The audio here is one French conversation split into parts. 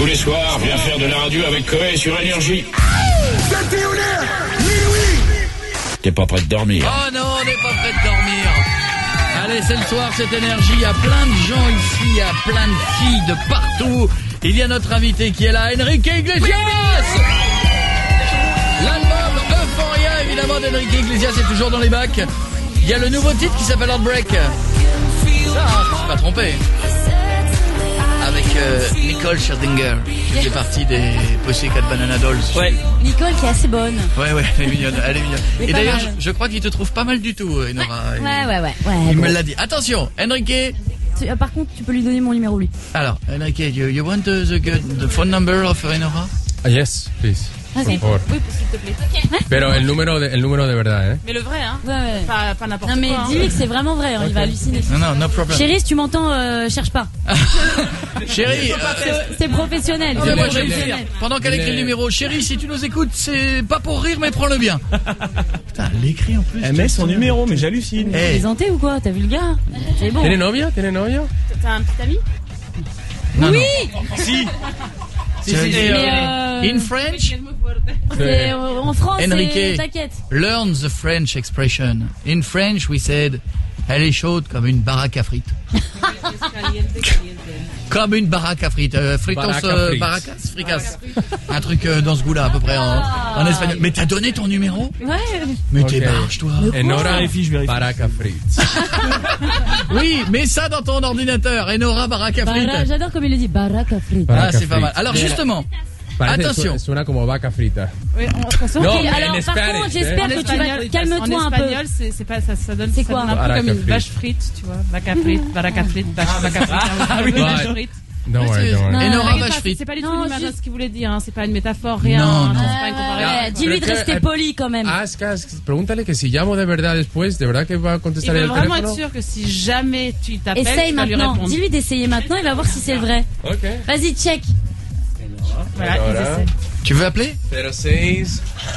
Tous les soirs, viens faire de la radio avec Coé sur Énergie. T'es pas prêt de dormir? Oh non, on n'est pas prêt de dormir. Allez, c'est le soir, cette Énergie. Il y a plein de gens ici, il y a plein de filles de partout. Il y a notre invité qui est là, Enrique Iglesias. L'album Euphoria, évidemment, d'Enrique Iglesias est toujours dans les bacs. Il y a le nouveau titre qui s'appelle Heartbreak. Ça, je me suis pas trompé. Avec Nicole Scherzinger, qui fait partie des Pussycat Banana Dolls. Ouais. Nicole qui est assez bonne. Ouais, elle est mignonne, elle est mignonne. Et d'ailleurs, je crois qu'il te trouve pas mal du tout, Enora. Ouais. Il bon. me l'a dit. Attention, Enrique. Par contre, tu peux lui donner mon numéro, lui. Alors, Enrique, you want the phone number of Enora? Yes, please. Ok. Por favor. Oui, s'il te plaît. Okay. Pero el número de verdad, ¿eh? Mais le vrai, hein. Ouais. Pas n'importe Non, mais quoi. dis-lui que c'est vraiment vrai, il va halluciner. Non, no problem. Chérie, si tu m'entends, cherche pas. Chérie, C'est professionnel. non, c'est mais moi, je vais le professionnel. dire. Pendant qu'elle écrit le numéro, chérie, si tu nous écoutes, c'est pas pour rire, mais prends-le bien. Putain, elle l'écrit en plus. Elle met son numéro, mais j'hallucine. Hey. Plaisanter ou quoi? T'as vu le gars? C'est bon. ¿Tiene novia? T'as un petit ami? Non, Oui! Si. Mais In French, c'est, en France, Enrique. t'inquiète. learn the French expression. In French, we said, elle est chaude comme une baraque à frites. Comme une baraque à frites. Fritos, Baraque à frites. baracas, fricas. Un truc dans ce goût-là, à peu près en espagnol. Mais t'as donné ton numéro? Ouais. Mais t'es Ok. barge, toi. Enora vérifie, je vérifie. Baraca Fritz. Oui, mets ça dans ton ordinateur. Enora baraque à frites. J'adore comme il le dit, Baraka Free. Ah, Baraca c'est pas mal. frites. Alors justement, Parece- attention. Suena como vaca frita. Oui, de toute façon. Non, Ok, mais alors en par Spanish, contre, j'espère En que tu vas espagnol, calme-toi en un peu. espagnol, c'est pas ça donne. C'est ça quoi? donne un peu Baraca comme une frite. vache frite, tu vois. Vaca frite, baraca frite, vaca frite. Vache frite. Don't worry, don't worry. Enora T'inquiète vache pas, frite. c'est pas du tout Non, l'image de juste- ce qu'il voulait dire, hein. C'est pas une métaphore, rien. Non, hein. non. C'est pas une comparaison. Dis-lui de Pero rester que- poli quand même. Ask, pregúntale que si llamo de verdad después, de verdad que va a Il contestar veut el vraiment être teléfono. sûr que si jamais tu t'appelles, Essaye tu vas lui maintenant. répondre. Dis-lui d'essayer maintenant, il va voir si c'est le vrai. Ok. Vas-y, check. Voilà, ils essaient. Tu veux appeler? 06.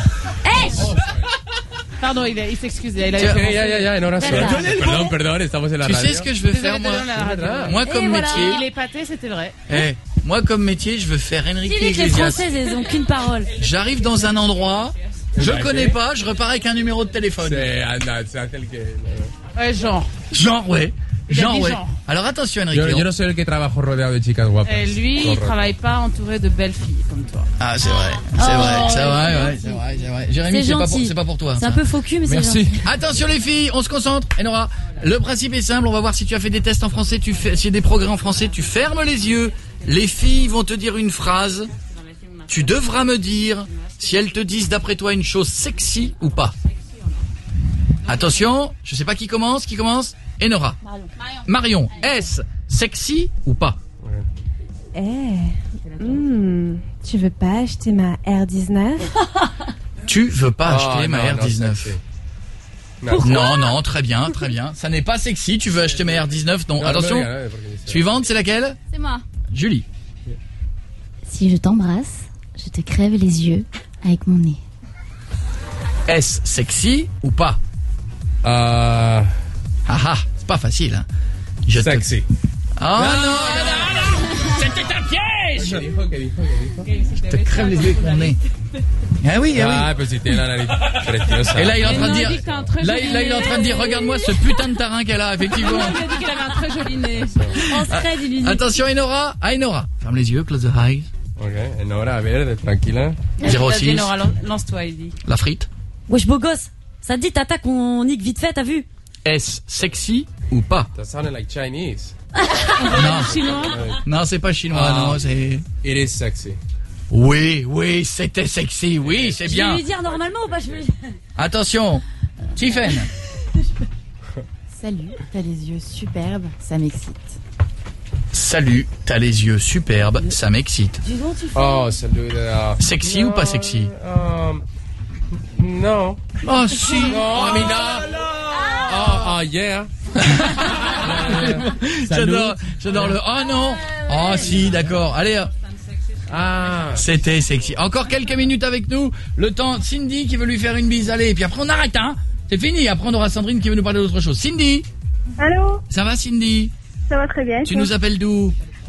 Pardon, il s'excuse. Il a Tiens, Ok, ya, Enora Verdad. suena. Perdón, estamos en la Tu radio. sais ce que je veux faire, moi? Moi, comme Et voilà. métier, Il est pâté, c'était vrai. moi, comme métier, je veux faire Enrique Dis-lui que les Iglesias. Françaises, elles ont qu'une parole. J'arrive dans un endroit, je connais pas, je repars avec un numéro de téléphone. Sí, anda, c'est aquel que... Ouais, genre. Genre, ouais. Il a Genre, dit ouais. genre. Alors attention, Enrique. Yo no soy el que trabajo rodeado de chicas guapas. Lui, il Correcto. travaille pas entouré de belles filles comme toi. Ah, c'est vrai. C'est vrai, c'est vrai, ouais, c'est vrai, c'est vrai. Jérémy, C'est gentil. c'est pas pour toi. C'est ça. un peu faux cul, mais c'est Merci. gentil. Attention les filles, on se concentre. Enora, le principe est simple, on va voir si tu as fait des tests en français, s'il y a des progrès en français, tu fermes les yeux. Les filles vont te dire une phrase. Tu devras me dire si elles te disent d'après toi une chose sexy ou pas. Attention, je sais pas qui commence. Enora. Marion, est-ce sexy ou pas? Tu veux pas acheter ma R19? Tu veux pas acheter Ah, ma non, R19? non, sexy. Non, très bien. Ça n'est pas sexy, tu veux acheter ma R19? Non, No, attention. no diga nada, porque dice- Suivante, c'est laquelle? C'est moi. Julie. Si je t'embrasse, je te crève les yeux avec mon nez. Est-ce sexy ou pas? Ah, C'est pas facile, hein. sexy. Oh non, c'était un piège! ¿Qué dijo? Je te crève les yeux avec mon nez. Ah oui, Ah, pues si tiene la nariz preciosa. Et là, il est en train de dire, dit que t'as un très là, joli il est en train de dire, regarde-moi ce putain de tarin qu'elle a, effectivement. Il a dit qu'il avait un très joli nez. En secret, dis-lui. Attention, Enora. Enora. Ferme les yeux, close the eyes. Ok, Enora, a ver, tranquila. 06. Nora, lance-toi, il dit. La frite. Wesh, beau gosse. Ça te dit, tata, qu'on nique vite fait, t'as vu? Est-ce sexy ou pas? That sounded like Chinese. Non, Chinois. non, c'est pas chinois, non, c'est... It is sexy. Oui, c'était sexy, oui, c'est Je vais bien. lui dire normalement ou pas? Attention, Tiffen. Salut, t'as les yeux superbes, ça m'excite. Salut, t'as les yeux superbes, ça m'excite. Du coup, tu fais. Oh, salut. Sexy ou pas sexy? No. Oh si. No, Amina. Oh, yeah. J'adore le oh non. Oh si, d'accord. Allez. Ah. C'était sexy. Encore quelques minutes avec nous. Le temps, Cindy qui veut lui faire une bise. Allez, et puis après on arrête, hein. C'est fini. Après on aura Sandrine qui veut nous parler d'autre chose. Cindy. Allô, Ça va, Cindy? ça va très bien. Tu nous appelles d'où?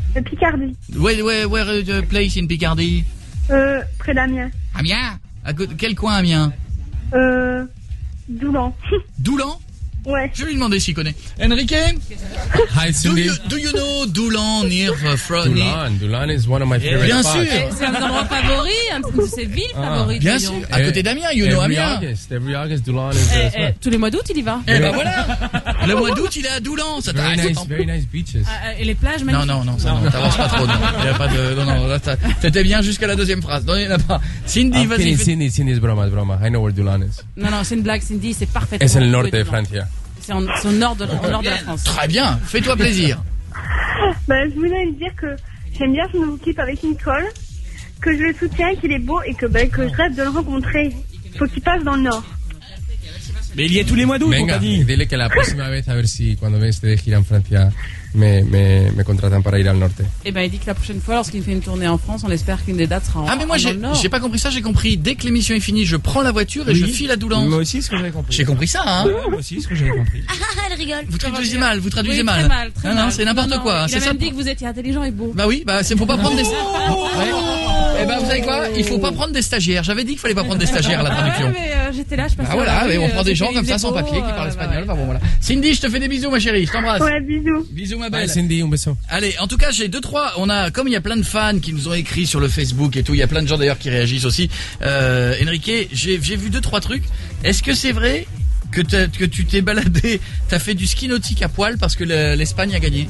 Picardie. Where place in Picardie? Près d'Amiens. Amiens? Quel coin Amiens? Doulan. Doulan? Ouais. Je vais lui demander s'il connaît. Enrique? Hi, Cindy. Do you know Doulan near Dulan is one of my favorite Bien spots. sûr. C'est un endroit favori, un de ses villes favorites. Bien sûr. À côté d'Amiens, you know Amiens. Every August, Dulan is the spot. Tous les mois d'août, il y va. Eh ben voilà. Le mois d'août, il est à Doulan. Ça Very nice beaches. Et les plages, Non, magnifiques. non, t'avances pas trop. Non. Il y a pas de, non, là, t'étais bien jusqu'à la deuxième phrase. Non, il y en a pas. Cindy, I'm vas-y. kidding, Cindy is broma. I know where Dulan is. Non, c'est une blague, Cindy, c'est parfaitement. Es en el norte trouvé de dedans. Francia. C'est au nord de la France. Très bien. Fais-toi plaisir. Je voulais lui dire que j'aime bien son nouveau clip avec Nicole, que je le soutiens, qu'il est beau et que je rêve de le rencontrer. Faut qu'il passe dans le Nord. Mais il y est tous les mois d'août, on Venga, t'a dit. dile que la próxima vez a ver si cuando esté de gira en Francia me contratan para ir al norte. Et ben il dit que la prochaine fois, lorsqu'il fait une tournée en France, on espère qu'une des dates sera Ah, mais moi, dans le Nord. j'ai pas compris ça. J'ai compris. Dès que l'émission est finie, je prends la voiture et je file à Doulan. Moi aussi, ce que j'avais compris. J'ai compris ça, hein. Ouais, moi aussi, ce que j'avais compris. Elle rigole. Vous traduisez mal, Oui, très mal. mal, très Non, mal. c'est n'importe Non, quoi. Il C'est a ça. même dit que vous étiez intelligent et beau. Bah oui, faut pas prendre des. Ouais. Eh ben, vous savez quoi? Il faut pas prendre des stagiaires. J'avais dit qu'il fallait pas prendre des stagiaires à la traduction. Mais j'étais là, je passais. Ah voilà, dans la mais rue, on prend des gens c'était comme ça sans beau, papier qui parlent espagnol. ouais. Enfin bon, voilà. Cindy, je te fais des bisous, ma chérie. Je t'embrasse. Ouais, bisous. Bisous, ma Bye, belle. Cindy, un beso. Allez, en tout cas, j'ai 2-3. Comme il y a plein de fans qui nous ont écrit sur le Facebook et tout, il y a plein de gens d'ailleurs qui réagissent aussi. Enrique, j'ai vu 2-3 trucs. Est-ce que c'est vrai que tu t'es baladé, t'as fait du ski nautique à poil parce que l'Espagne a gagné?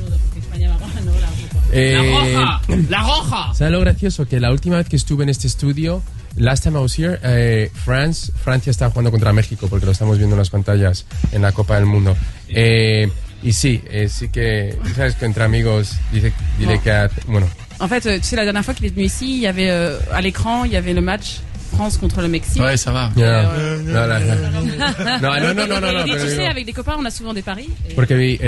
La roja. ¿Sabes lo gracioso? Que la última vez que estuve en este estudio, last time I was here, Francia estaba jugando contra México, porque lo estamos viendo en las pantallas en la Copa del Mundo. Y sí que, ¿sabes? Que entre amigos, dile que, bueno. En fait, tu sais, la dernière fois qu'il est venu ici, il y avait à l'écran, il y avait le match France contre le Mexique. Ouais, ça va. Yeah. No. Et pero tu sais, digo, avec des copains, on a souvent des paris. porque vi,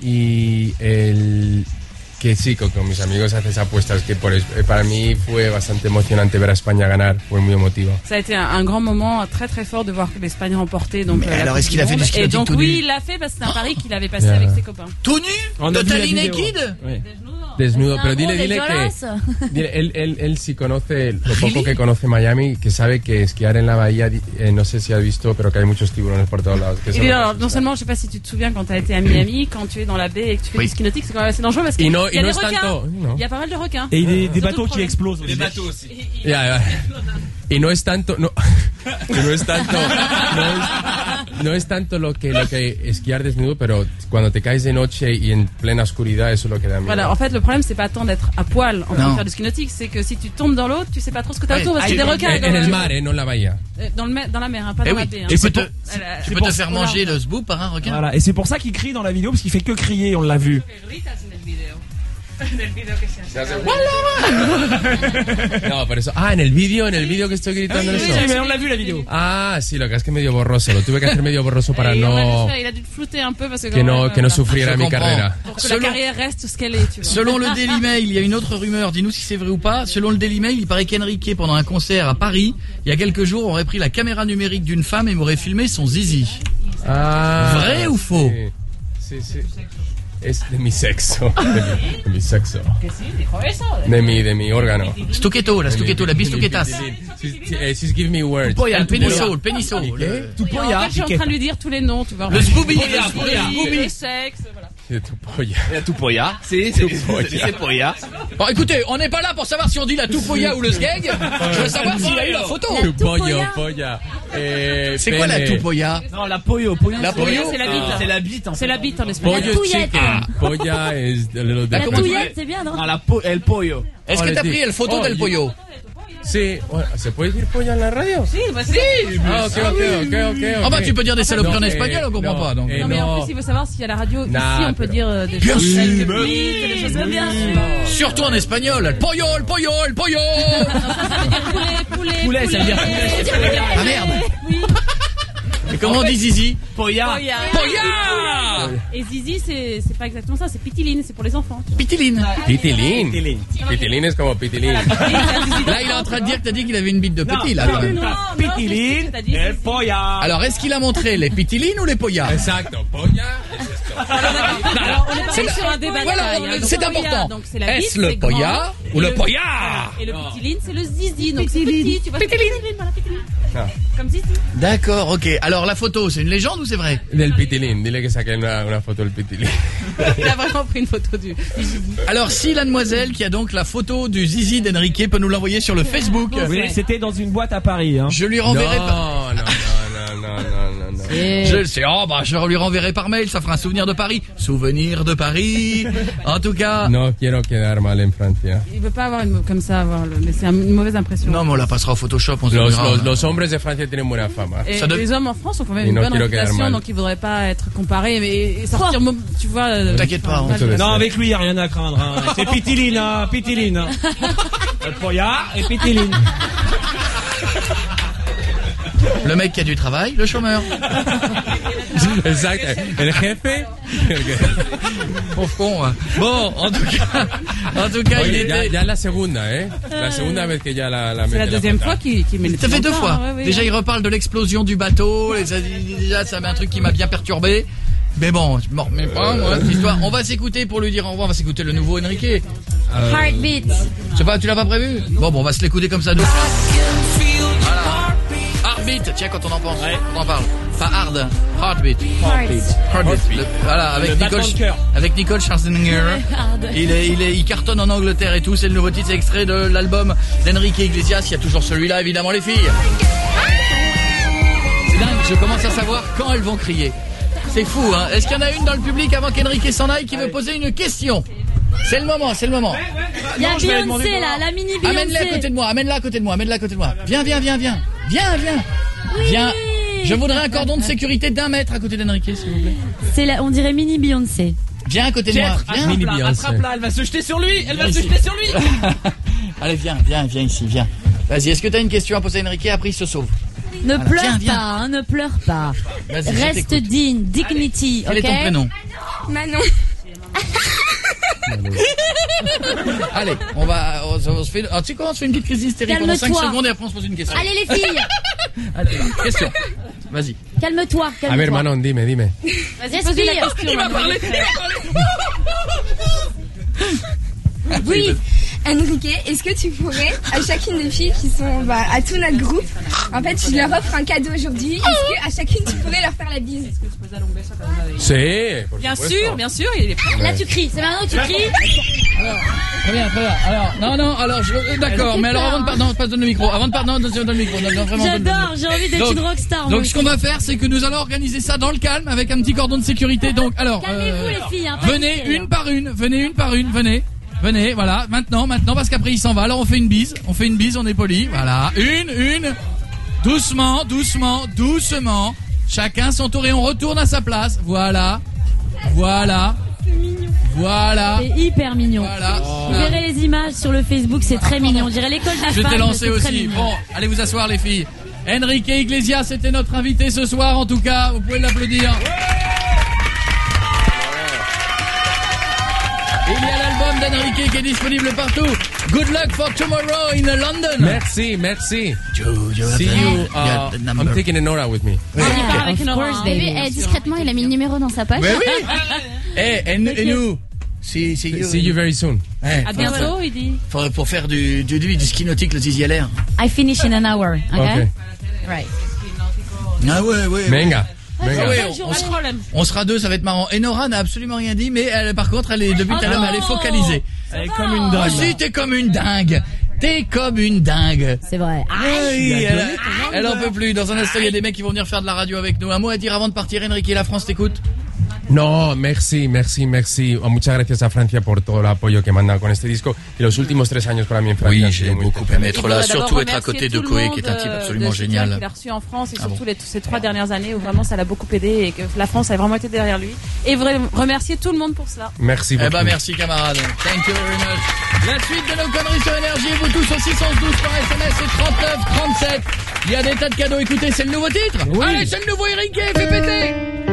que sí, con mis amigos haces apuestas, que para mí fue bastante emocionante ver a España ganar, fue muy emotivo. Ça a été un grand moment très très fort de voir que l'Espagne remportait. Donc, Mais la alors, Coupe est-ce qu'il a fait monde. du ski Et nautique donc tout nu? oui, il l'a fait parce que c'est un pari qu'il avait passé Yeah. avec ses copains. Tout nu? On a vu la Totally vidéo. naked? Ouais. Desnudo, pero dile que dégueulasse. él sí conoce lo poco que conoce Miami, que sabe que esquiar en la bahía, no sé si has visto, pero que hay muchos tiburones por todos lados. Que Et eso puis, no alors, pasa. non seulement, je sais pas si tu te souviens quand tu as été à Miami, quand tu es dans la baie et que tu fais Oui. du ski nautique, c'est quand même assez dangereux parce qu'il Y y no a des es requins. tanto, no. Il y a pas mal de requins. Et des Surtout bateaux le qui problème. explosent. Des bateaux aussi. Ya. Y no es tanto, no es tanto lo que esquiar desnudo, pero cuando te caes de noche y en plena oscuridad, eso es lo que da miedo. Voilà, en fait, le problème, c'est pas tant d'être à poil en train Non. de faire du ski nautique, c'est que si tu tombes dans l'eau, tu sais pas trop ce que t'as Ouais. autour parce qu'il y a des requins. En el mar, no en la bahía. Dans la mer, hein, pas Eh dans oui. la baie. hein. Tu peux Elle- tu peux te faire manger le zbou par un requin? Voilà. Et c'est pour ça qu'il crie dans la vidéo, parce qu'il fait que crier, on l'a vu. No, por eso. Ah, en el vídeo que estoy gritando eso. Sí, mais on l'a vu la vidéo. Ah, sí, lo que es que medio borroso. Lo tuve que hacer medio borroso para Et on a no vu ça, il a dû te flouter un peu parce que que quand no même, que no voilà. sufriera Je mi comprends. carrera. Pour que la Selon- carrière reste ce qu'elle est, tu vois. Selon le Daily Mail, il y a une autre rumeur, dis-nous si c'est vrai ou pas. Selon le Daily Mail, il paraît qu'Enrique, pendant un concert à Paris, il y a quelques jours, aurait pris la caméra numérique d'une femme et m'aurait filmé son zizi. Ah, ¿Vrai o faux? Sí. Es de mi sexo. De mi sexo. De mi órgano. Stuchetto, la bistuquetas. She's giving me words. Le pénisso, le pénisso. En fait, je suis en train de lui dire tous les noms, tu vois. Le zboubi, Le sexe, voilà. De tu polla. La tupoya. C'est poya. Bon, écoutez, on n'est pas là pour savoir si on dit la toupoya ou le sgeg. Je veux savoir s'il a eu la photo. Tu pollo, polla. C'est quoi la pene. toupoya? Non, la poyo. La poyo? C'est la bite. C'est la bite en fait. C'est la bite en espagnol. Pollo is touillette. chicken. Polla is a little La different. touillette, c'est bien, non? Non, el pollo. Est-ce que t'as pris la photo del pollo? Sí, bueno, ¿se puede decir polla en la radio? Sí, bah, sí. Ah, ok. Ah bah tu peux dire des saloperies en Non, espagnol, on comprend non, pas. Donc. et Non, mais en non. plus, il faut savoir si à la radio, ici, Nah, on peut pero- dire des Bien choses sûr. telles que oui, des choses bien sûr. Surtout en espagnol. El pollo, el pollo, el pollo. Ça veut dire poulet. Poulet, ça veut dire poulet. Ah merde. Oui. Et comment on dit Zizi? Poya. Poya. Et Zizi, c'est pas exactement ça, c'est Pitiline, c'est pour les enfants. Pitiline. Pitilín. Pitilín es como pitilín. Là, il est en train de dire que t'as dit qu'il avait une bite de petit, là. quand même. Pitilín. El Poya. Alors, est-ce qu'il a montré les pitilines ou les poyas? Exacto. Polla es esto. Alors, on est pas sur un débat de Voilà, taille, hein. c'est Le poya, important. donc c'est la bite, Est-ce le c'est grand. poya ou le poya? Et le Pitiline, c'est le Zizi, donc c'est petit, tu vois. Pitiline, voilà, Pitiline. Comme Zizi. D'accord, ok. Alors, la photo, c'est une légende ou c'est vrai? Del pitilín. Dile que saque una foto del pitilín. Il a vraiment pris une photo du Zizi. Alors, si la demoiselle qui a donc la photo du Zizi d'Enrique peut nous l'envoyer sur le Facebook, Oui, c'était dans une boîte à Paris. Hein. je lui renverrai par... No. Je le sais, je lui renverrai par mail, ça fera un souvenir de Paris. Souvenir de Paris. En tout cas... No quiero quedar mal en Francia. Il veut pas avoir comme ça, mais c'est une mauvaise impression. Non, mais on la passera au Photoshop, on se verra. Los hombres de Francia tienen buena fama. Et Ça doit- les hommes en France ont quand même Et une non, bonne quiero quedar réputation, mal. donc ils voudraient pas être comparés et sortir, tu vois. T'inquiète pas, on mal te de- laisse. Non, avec lui, il n'y a rien à craindre. Hein. C'est Pitiline, hein, Pitiline. Hein. El Poya et Pitiline. Le mec qui a du travail, le chômeur. Exacto. El jefe. Pauvre con, hein. Bon, en tout cas, il Oye, était... ya la segunda, ¿eh? La segunda vez que ya la C'est la mete deuxième pata. fois qu'il met le Ça fait 2 pied fois. encore, ouais, ouais. Déjà, il reparle de l'explosion du bateau. Déjà, ça met un truc qui m'a bien perturbé. Mais bon, je m'en remets pas, moi, cette histoire. On va s'écouter pour lui dire au revoir. On va s'écouter le nouveau Enrique. Heartbeat. Je sais pas, tu l'as pas prévu? Bon, on va se l'écouter comme ça, nous. Voilà. Heartbeat, tiens, quand on en pense, on en parle. Pas hard, heartbeat. Heartbeat. Voilà, avec battement de cœur. Nicole Scherzinger. Il cartonne en Angleterre et tout. C'est le nouveau titre, c'est extrait de l'album d'Enrique Iglesias. Il y a toujours celui-là, évidemment, les filles. C'est dingue, je commence à savoir quand elles vont crier. C'est fou, hein. Est-ce qu'il y en a une dans le public avant qu'Enrique s'en aille qui veut poser une question? C'est le moment, c'est le moment. Il y a Non, je vais demander Beyoncé là, la mini Beyoncé. Amène-la à côté de moi, amène-la à côté de moi, amène-la à côté de moi. Viens. Viens. Je voudrais un cordon de sécurité d'1 mètre à côté d'Enrique, s'il vous plaît. C'est la, on dirait mini Beyoncé. Viens à côté de moi. Viens. Mini Beyoncé. Attrape-la, elle va se jeter sur lui. Elle va se Ici. jeter sur lui. Allez, viens ici, viens. Vas-y, est-ce que t'as une question à poser à Enrique? Après, il se sauve. Ne pleure viens. pas, hein, ne pleure pas. Vas-y, je Reste t'écoute. digne, dignity, Quel est ton ok? prénom? Manon. Allez, on se fait... Alors, tu sais quoi, on se fait une petite crise hystérique pendant 5 Calme-toi. secondes et après on se pose une question. Allez les filles, Allez, question. Vas-y. calme-toi, A calme-toi. ver, Manon, dime. Vas-y, pose-lui la Respire. question. Manon. Oui. Enrique, est-ce que tu pourrais, à chacune des filles qui sont à tout notre groupe, en fait, je leur offre un cadeau aujourd'hui. Est-ce que à chacune tu pourrais leur faire la bise? Sí, por Bien supuesto. sûr, bien sûr, il est prêt. Là tu cries, c'est maintenant que tu cries. Très bien. Alors, non, alors, d'accord, mais alors avant de partir, non, pas donne le micro. Avant de partir, donne le micro. Non, vraiment, donne le J'adore, j'ai envie d'être Donc- une rockstar. Donc, ce qu'on va faire, c'est que nous allons organiser ça dans le calme avec un petit cordon de sécurité. Donc, alors, Calmez-vous les filles, hein, pas venez d'hystérie, une par une, venez, voilà, maintenant, parce qu'après il s'en va. Alors on fait une bise, on est poli, voilà, une, doucement, chacun son tour et on retourne à sa place, voilà, C'est hyper mignon. voilà. Vous verrez les images sur le Facebook, c'est très mignon. On dirait l'école des Je femmes. t'ai lancé c'est très aussi. mignon. Bon, allez vous asseoir les filles. Enrique Iglesias, c'était notre invité ce soir en tout cas, vous pouvez l'applaudir. Il y a l'album d'Enrique qui est disponible partout. Good luck for tomorrow in London. Merci. See you. I'm taking a Nora with me. On y part avec Of une course, orange. baby. Discrètement, il a mis le numéro dans sa poche. Mais oui. Et nous, see See you very soon. À bientôt, il dit. Pour faire du ski nautique, le Zizi à l'air. I finish in an hour, okay? Okay. Right. Ah ouais. Venga. Ah ouais, Pas de problème. on sera deux, ça va être marrant. Et Nora n'a absolument rien dit, mais elle, par contre, elle est depuis tout à l'heure, elle est focalisée. Elle est comme une Ah dingue. si, t'es comme une dingue. C'est vrai. Oui, elle en peut plus. Dans un instant, il y a des mecs qui vont venir faire de la radio avec nous. Un mot à dire avant de partir, Enrique, la France t'écoute. No, merci. Muchas gracias a Francia por todo el apoyo que manda con este disco y los últimos 3 años para mí en Francia. han sido muy especiales. être là, surtout être à côté de Koé, qui est un type absolument génial. Qu'il a reçu en France et surtout ces 3 dernières années où vraiment ça l'a beaucoup aidé et que la France a vraiment été derrière lui. Et remercier tout le monde pour cela. Merci Eh beaucoup. ben merci camarades. Thank you very much. La suite de nos conneries sur Énergie, vous tous au 612 par SMS et 39 37. Il y a des tas de cadeaux. Écoutez, c'est le nouveau titre. Oui. Allez, c'est le nouveau Enrique. Fais péter.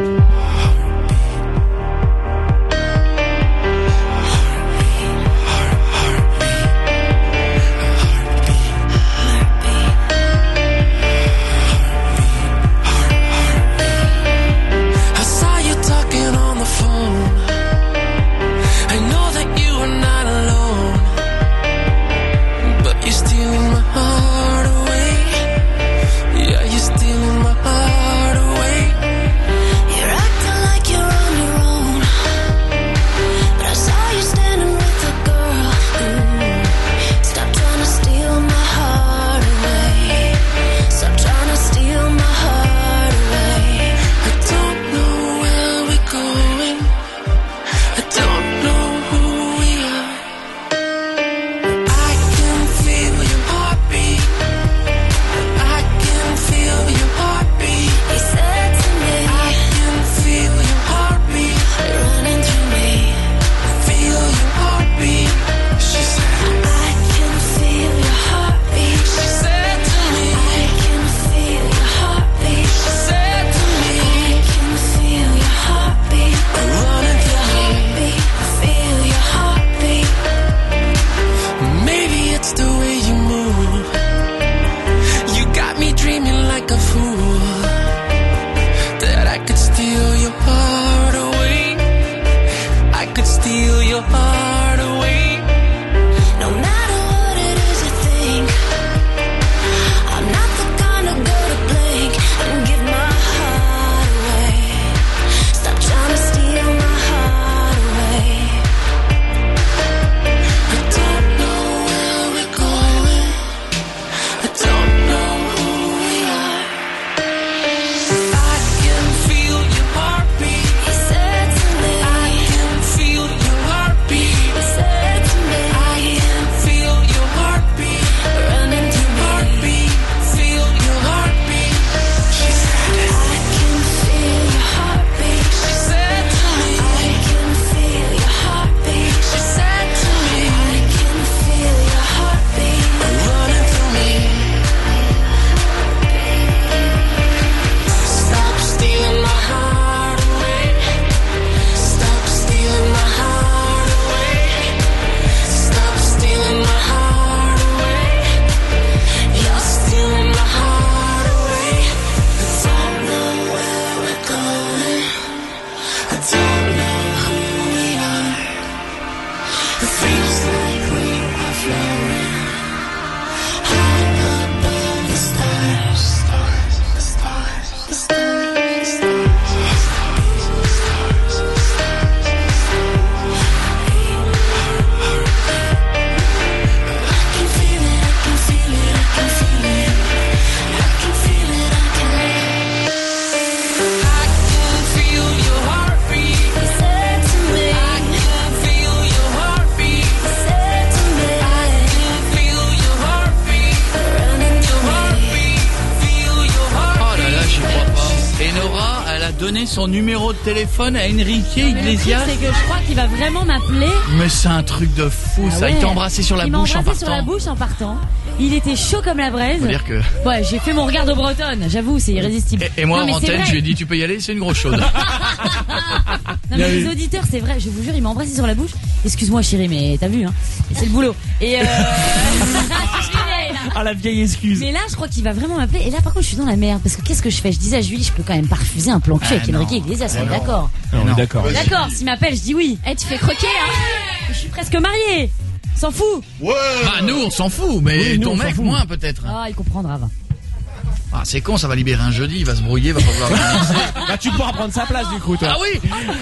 Son numéro de téléphone à Enrique Iglesias. C'est que je crois qu'il va vraiment m'appeler. Mais c'est un truc de fou, ça. Ouais. Il t'a embrassé sur la bouche en partant. Il m'a embrassé sur la bouche en partant. Il était chaud comme la braise. Faut dire que... Ouais, j'ai fait mon regard de bretonne. J'avoue, c'est irrésistible. Et moi, en antenne, je lui ai dit, tu peux y aller, c'est une grosse chaude. Non, mais les auditeurs, c'est vrai, je vous jure, il m'a embrassé sur la bouche. Excuse-moi, chérie, mais t'as vu, hein. Et c'est le boulot. Et ah, la vieille excuse. Mais là, je crois qu'il va vraiment m'appeler. Et là, par contre, je suis dans la merde. Parce que qu'est-ce que je fais? Je disais à Julie, je peux quand même pas refuser un plan cul avec Enrique Iglesias. On est d'accord? On est d'accord. D'accord, s'il m'appelle, je dis oui. Eh, tu fais croquer, hein? Je suis presque mariée. S'en fout. Ouais. Bah, nous, on s'en fout. Mais oui, ton mec, moins, peut-être. Ah, il comprendra, va. Ah, c'est con, ça va libérer un jeudi. Il va se brouiller, il va pas vouloir commencer. Bah, tu pourras prendre sa place, du coup, toi. Ah oui.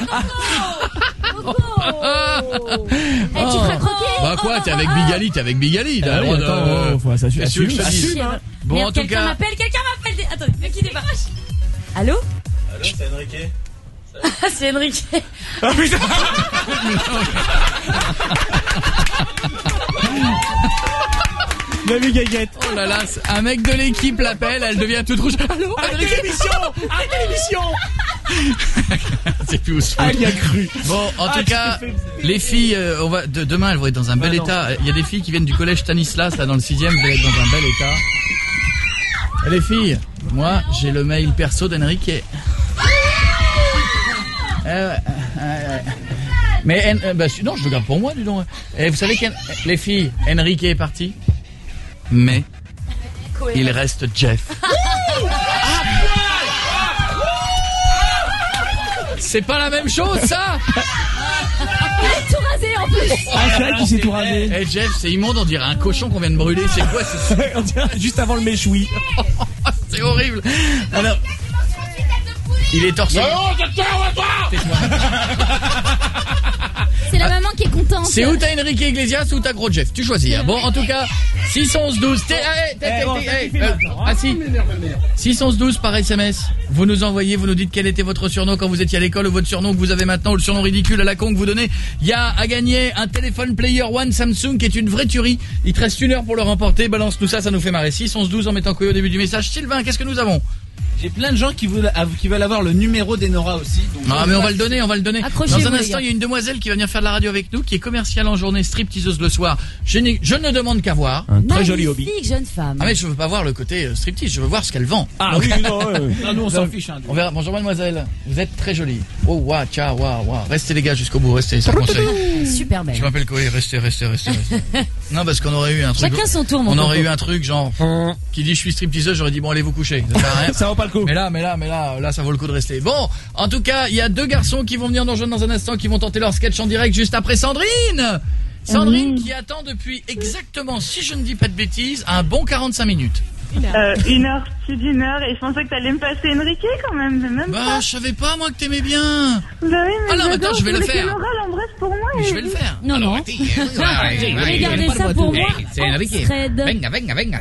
Eh, tu feras croquer? Bah quoi, t'es avec Bigali, là. Oui, attends, faut assumer. Hein. Bon, merde, en tout quelqu'un cas... m'appelle. Attendez, ne quittez pas. Allô? Allô, c'est Enrique. C'est Enrique. Ah putain. Mamie Gaguette. Oh là là, un mec de l'équipe l'appelle, elle devient toute rouge. Allô? Arrêtez l'émission. C'est plus où se Ah, il y a cru. Bon, en tout cas, les filles, demain, elles vont être dans un bel état. Il y a des filles qui viennent du collège Stanislas, là, dans le 6e, elles vont être dans un bel état. Les filles, moi j'ai le mail perso d'Enrique. Mais non, je le garde pour moi, dis donc. Et vous savez que les filles, Enrique est parti, mais il reste Jeff. C'est pas la même chose, ça. Il est tout rasé en plus. C'est vrai qu'il s'est tout rasé. Eh Jeff, c'est immonde, on dirait un cochon qu'on vient de brûler. C'est quoi on dirait juste avant le méchoui. C'est horrible. Alors, il est torse. C'est la maman qui est contente. C'est où t'as Enrique Iglesias ou t'as gros Jeff? Tu choisis. Hein. Bon, en tout cas, 611-12. Si. 611-12 par SMS. Vous nous envoyez, vous nous dites quel était votre surnom quand vous étiez à l'école ou votre surnom que vous avez maintenant ou le surnom ridicule à la con que vous donnez. Il y a à gagner un téléphone Player One Samsung qui est une vraie tuerie. Il te reste 1 heure pour le remporter. Balance-nous ça nous fait marrer. 611-12 en mettant Koyo au début du message. Sylvain, qu'est-ce que nous avons? J'ai plein de gens qui veulent avoir le numéro d'Enora aussi. Donc mais on va le donner. Dans un instant, il y a une demoiselle qui va venir faire de la radio avec nous, qui est commerciale en journée, stripteaseuse le soir. Je ne demande qu'à voir. Un très joli hobby. Jeune femme. Ah mais je veux pas voir le côté striptease, je veux voir ce qu'elle vend. Ah donc, oui, non, nous on s'en fiche. Hein, on verra. Bonjour mademoiselle, vous êtes très jolie. Oh waouh, ciao, waouh. Restez les gars jusqu'au bout, restez, c'est un conseil. Super belle. Je m'appelle Koé, restez. Non parce qu'on aurait eu un truc. Chacun son tour. On aurait eu un truc genre qui dit je suis stripteaseuse, j'aurais dit bon allez vous coucher. Ça sert à rien. Ça vaut pas le coup. Mais là ça vaut le coup de rester. Bon, en tout cas, il y a 2 garçons qui vont venir nous rejoindre dans un instant, qui vont tenter leur sketch en direct juste après Sandrine. Sandrine qui attend depuis exactement, si je ne dis pas de bêtises, un bon 45 minutes. 1 heure, plus d'1 heure, et je pensais que t'allais me passer Enrique quand même, c'est même pas. Je savais pas moi que t'aimais bien. Bah oui, mais alors attends, je vais le faire. L'embrasse pour moi. Mais je vais le faire. Non. Regardez ça pour moi. C'est Enrique. Venga,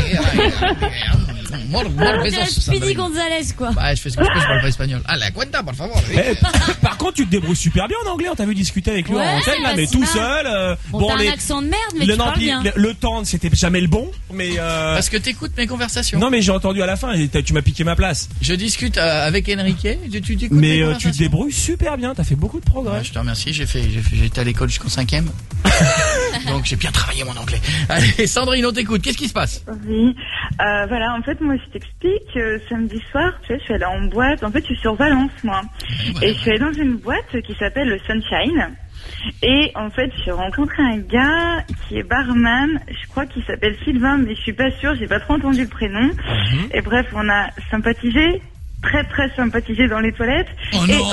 Speedy Gonzalez quoi. Bah, je fais ce que je peux, je parle pas espagnol. Ah, la cuenta, por favor. Par contre, tu te débrouilles super bien en anglais. On t'a vu discuter avec lui en antenne, là, mais tout seul. T'as un accent de merde, mais tu parles bien. Le temps, c'était jamais le bon, mais. Parce que t'écoutes mes conversations. Non, mais j'ai entendu à la fin. Et tu m'as piqué ma place. Je discute avec Enrique. Tu t'écoutes. Mais tu te débrouilles super bien. T'as fait beaucoup de progrès. Ouais, je te remercie. J'ai été à l'école jusqu'en 5e. Donc j'ai bien travaillé mon anglais. Allez, Sandrine, on t'écoute. Qu'est-ce qui se passe? Oui. Voilà, en fait, moi, je t'explique. Samedi soir, tu sais, je suis allée en boîte. En fait, je suis sur Valence, moi. Ouais. Et je suis allée dans une boîte qui s'appelle le Sunshine. Et en fait, j'ai rencontré un gars qui est barman. Je crois qu'il s'appelle Sylvain, mais je suis pas sûre. J'ai pas trop entendu le prénom. Et bref, on a sympathisé. Très sympathisé dans les toilettes. Oh non.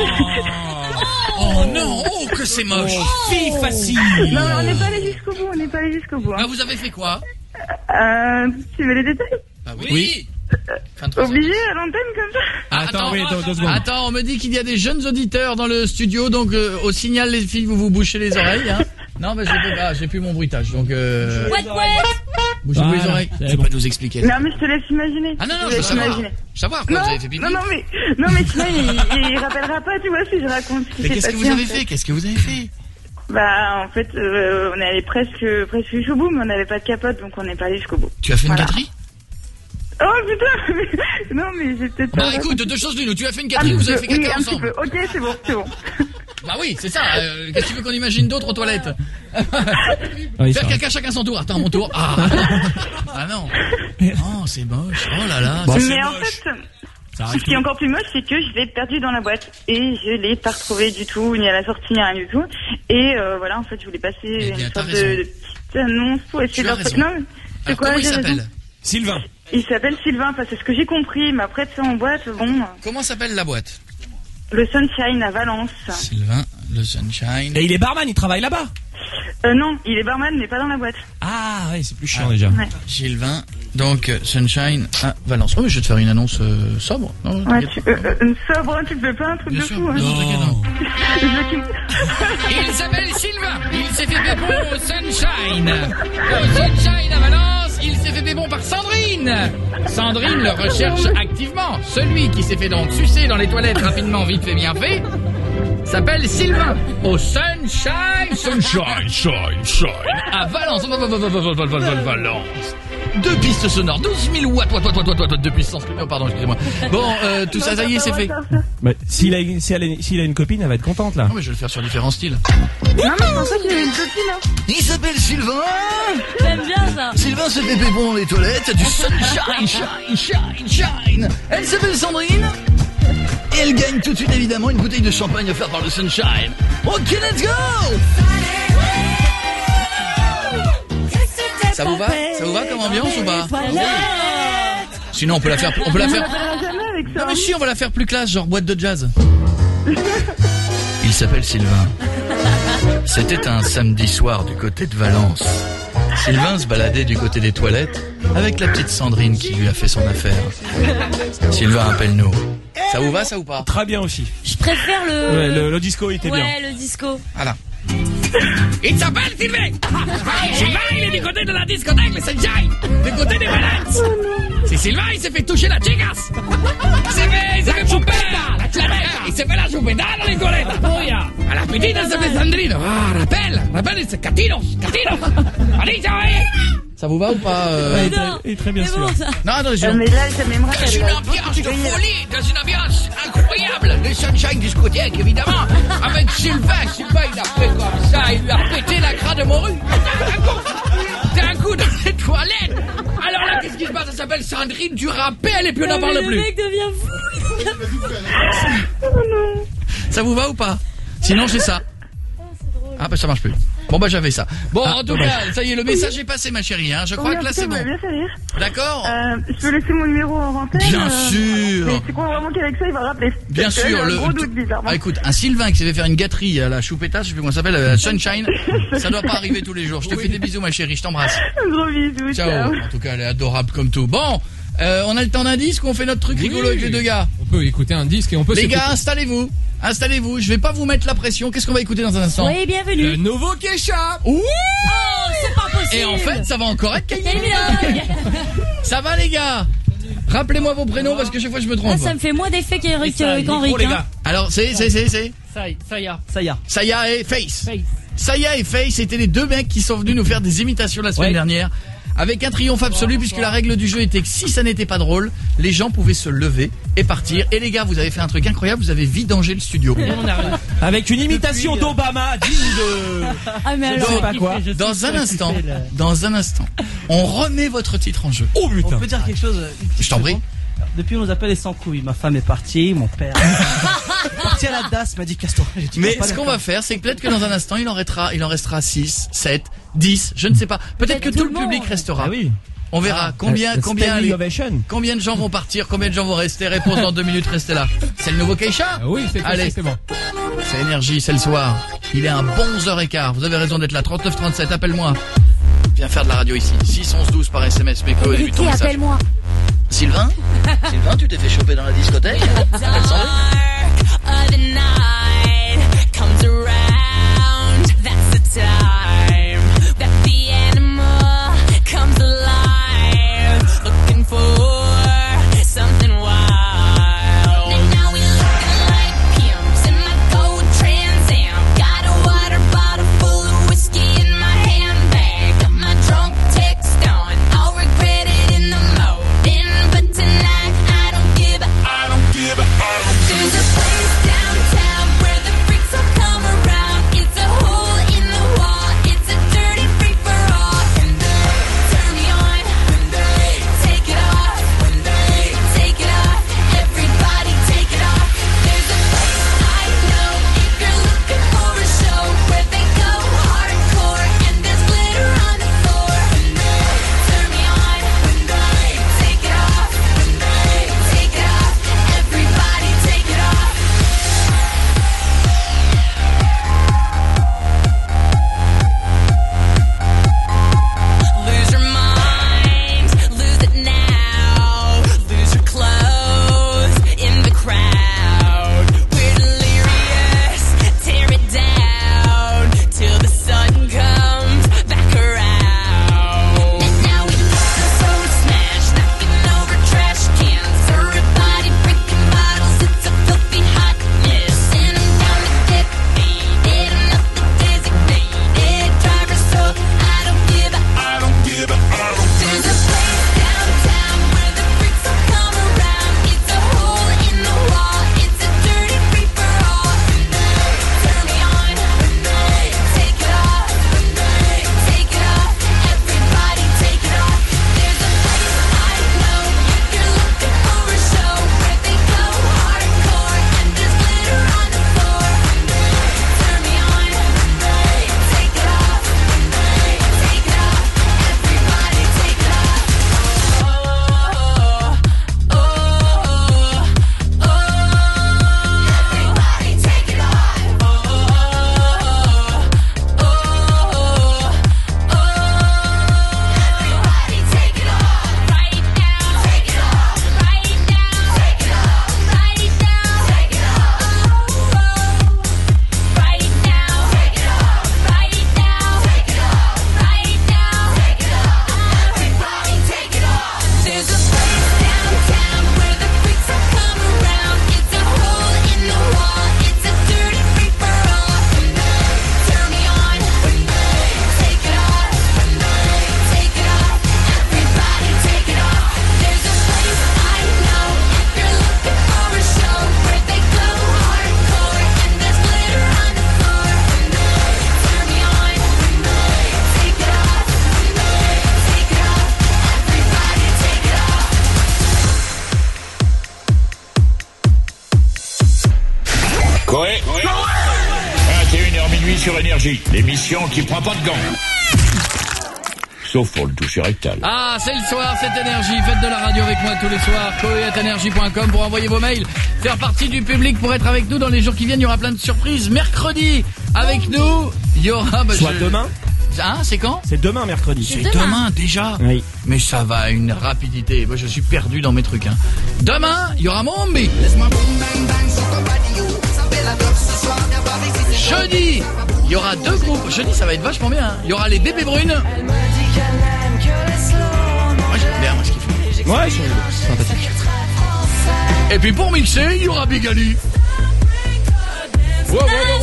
Oh non, oh que c'est moche. Fille facile. Non, mais on n'est pas allé jusqu'au bout, hein. Ah, vous avez fait quoi? Tu veux les détails? Bah oui. Obligé à l'antenne comme ça? Attends, 2 secondes. Attends, on me dit qu'il y a des jeunes auditeurs dans le studio, donc au signal les filles, vous bouchez les oreilles, hein. Non, mais j'ai plus mon bruitage, donc bouchez-vous les oreilles. Tu peux pas nous expliquer. Non, mais je te laisse imaginer. Ah non, je veux savoir quoi vous avez fait pipi. Non, mais sinon il rappellera pas, tu vois, si je raconte ce qui s'est passé. Mais qu'est-ce que vous avez fait? Bah, en fait, on est allé presque jusqu'au bout, mais on n'avait pas de capote, donc on n'est pas allé jusqu'au bout. Tu as fait une gâterie? Oh putain, non mais j'ai peut-être pas... Bah écoute, 2 choses l'une, tu as fait une gâterie ou vous avez fait caca ensemble? Ok, c'est bon. Bah oui, c'est ça, qu'est-ce que tu veux qu'on imagine d'autre aux toilettes? Faire caca chacun son tour, attends, mon tour. Ah non. Oh, c'est moche, oh là là. Bon, mais en fait... Ce qui est encore plus moche, c'est que je l'ai perdu dans la boîte et je l'ai pas retrouvé du tout, ni à la sortie, ni rien du tout. Et voilà, en fait, je voulais passer une sorte de petite annonce pour essayer de... Non, c'est quoi? Comment il s'appelle? Sylvain. Il s'appelle Sylvain, parce que c'est ce que j'ai compris, mais après, tu sais, en boîte, bon... Comment s'appelle la boîte? Le Sunshine à Valence. Sylvain, le Sunshine... Et il est barman, il travaille là-bas? Non, il est barman, mais pas dans la boîte. Ah, ouais, c'est plus chiant déjà. Ouais. Sylvain, donc Sunshine à Valence. Oh, mais je vais te faire une annonce sobre. Non, ouais, sobre, tu fais pas un truc bien de sûr, fou, hein. Non. Il s'appelle Sylvain, il s'est fait bébon au Sunshine. Au Sunshine à Valence, il s'est fait bébon par Sandrine. Sandrine le recherche activement. Celui qui s'est fait donc sucer dans les toilettes rapidement, vite fait, bien fait, s'appelle Sylvain au Sunshine à Valence. Valence. 2 pistes sonores, 12 000 watts de puissance. Oh, pardon, excusez-moi. Bon, tout ça, ça y est, c'est fait. Bah, s'il a une copine, elle va être contente là. Non, mais je vais le faire sur différents styles. Non, mais je pensais qu'il avait une copine, hein. Il s'appelle Sylvain. J'aime bien. ça. Sylvain se fait pépon dans les toilettes, du sunshine, shine. Elle s'appelle Sandrine. Et elle gagne tout de suite évidemment une bouteille de champagne offerte par le Sunshine. Ok, let's go. Ça vous va comme ambiance ou pas? Sinon on peut la faire. Non mais si, on va la faire plus classe, genre boîte de jazz. Il s'appelle Sylvain. C'était un samedi soir du côté de Valence. Sylvain se baladait du côté des toilettes avec la petite Sandrine qui lui a fait son affaire. Sylvain, appelle-nous. Ça vous va, ça ou pas? Très bien aussi. Je préfère le disco, il était bien. Ouais, le disco. Voilà. Il s'appelle Sylvain. Sylvain, il est du côté de la discothèque, le Sunshine, du côté des Valence. C'est Sylvain, il s'est fait toucher la chicas. Il s'est fait pomper la chlameta. Il s'est fait la choupeta dans les toilettes. À la petite, elle s'appelle Sandrine. Ah, rappelle, c'est Catinos. Allez, ciao. Ça vous va ou pas Il est très bien sûr. Non, mais là, ça m'aimerait. Dans une ambiance de folie, dans une ambiance incroyable. Le Sunshine discothèque, évidemment. Avec Sylvain, il a fait comme ça, il lui a pété la crâne de morue. D'un coup dans les toilettes. Alors là, qu'est-ce qui se passe? Ça s'appelle Sandrine, tu rappelles et puis on n'en parle plus. Le mec devient fou. Ça vous va ou pas? Sinon, j'ai ça. Ah bah ça marche plus. Bon bah j'avais ça. Bon en tout cas, ça y est, le message est passé ma chérie, hein. Je crois que là c'est bon. Bien fait rire. D'accord. Je peux laisser mon numéro en antenne. Bien sûr. Mais tu crois vraiment qu'avec ça il va rappeler? Bien sûr. Il y a un gros doute bizarrement. Ah, écoute, un Sylvain qui s'est fait faire une gâterie à la choupetta, je sais plus comment ça s'appelle, Sunshine, ça doit pas arriver tous les jours. Je te fais des bisous ma chérie, je t'embrasse. Gros bisous. Ciao. En tout cas, elle est adorable comme tout. Bon, on a le temps d'un disque ou on fait notre truc rigolo avec les deux gars? On peut écouter un disque et on peut. Les gars, installez-vous, je vais pas vous mettre la pression. Qu'est-ce qu'on va écouter dans un instant? Oui, bienvenue. Le nouveau Kesha. Ouh, c'est pas possible. et en fait, ça va encore être Kylie Minogue. Ça va les gars? Rappelez-moi vos prénoms parce que chaque fois je me trompe. Ça me fait moins d'effet qu'Henrik. Alors c'est Saya et Face. Saya et Face, c'était les deux mecs qui sont venus nous faire des imitations la semaine dernière. Avec un triomphe absolu puisque la règle du jeu était que si ça n'était pas drôle, les gens pouvaient se lever et partir. Et les gars, vous avez fait un truc incroyable, vous avez vidangé le studio. Avec une imitation d'Obama, digne de... Ah mais alors, je sais pas quoi. Dans un instant, on remet votre titre en jeu. Oh putain. On peut dire quelque chose? Je t'en prie. Depuis, on nous appelle les sans couilles. Ma femme est partie, mon père est parti à la DAS, m'a dit casse-toi. Mais ce qu'on va faire, c'est que peut-être que dans un instant, il en restera 6, 7, 10, je ne sais pas. Peut-être que tout le public restera. Ah oui. On verra combien de gens vont partir, combien de gens vont rester. Réponse dans 2 minutes, restez là. C'est le nouveau Keisha? Oui, c'est bon. C'est Énergie, c'est le soir. Il est un bon 11h15. Vous avez raison d'être là. 3937, appelle-moi. Viens faire de la radio ici. 6 11 12 par SMS. Mais au début de ton message. appelle-moi. Sylvain, tu t'es fait choper dans la discothèque? Appelle Sandrine. There's a place downtown where the freaks all come around. sur Énergie, l'émission qui prend pas de gants. Sauf pour le toucher rectal. Ah, c'est le soir, c'est Énergie. Faites de la radio avec moi tous les soirs. Koé@energie.com pour envoyer vos mails. Faire partie du public pour être avec nous dans les jours qui viennent. Il y aura plein de surprises. Mercredi, avec nous, il y aura... demain. Hein, c'est quand? C'est demain, mercredi. C'est demain déjà? Oui. Mais ça va à une rapidité. Moi, je suis perdu dans mes trucs. Hein. Demain, il y aura Mombi. Jeudi, il y aura 2 groupes. Jeudi, ça va être vachement bien. Hein. Il y aura les Bébés Brunes. Moi, j'aime bien ce qu'ils font. Ouais, c'est sympathique. Et puis pour mixer, il y aura Big Ali. Ouais.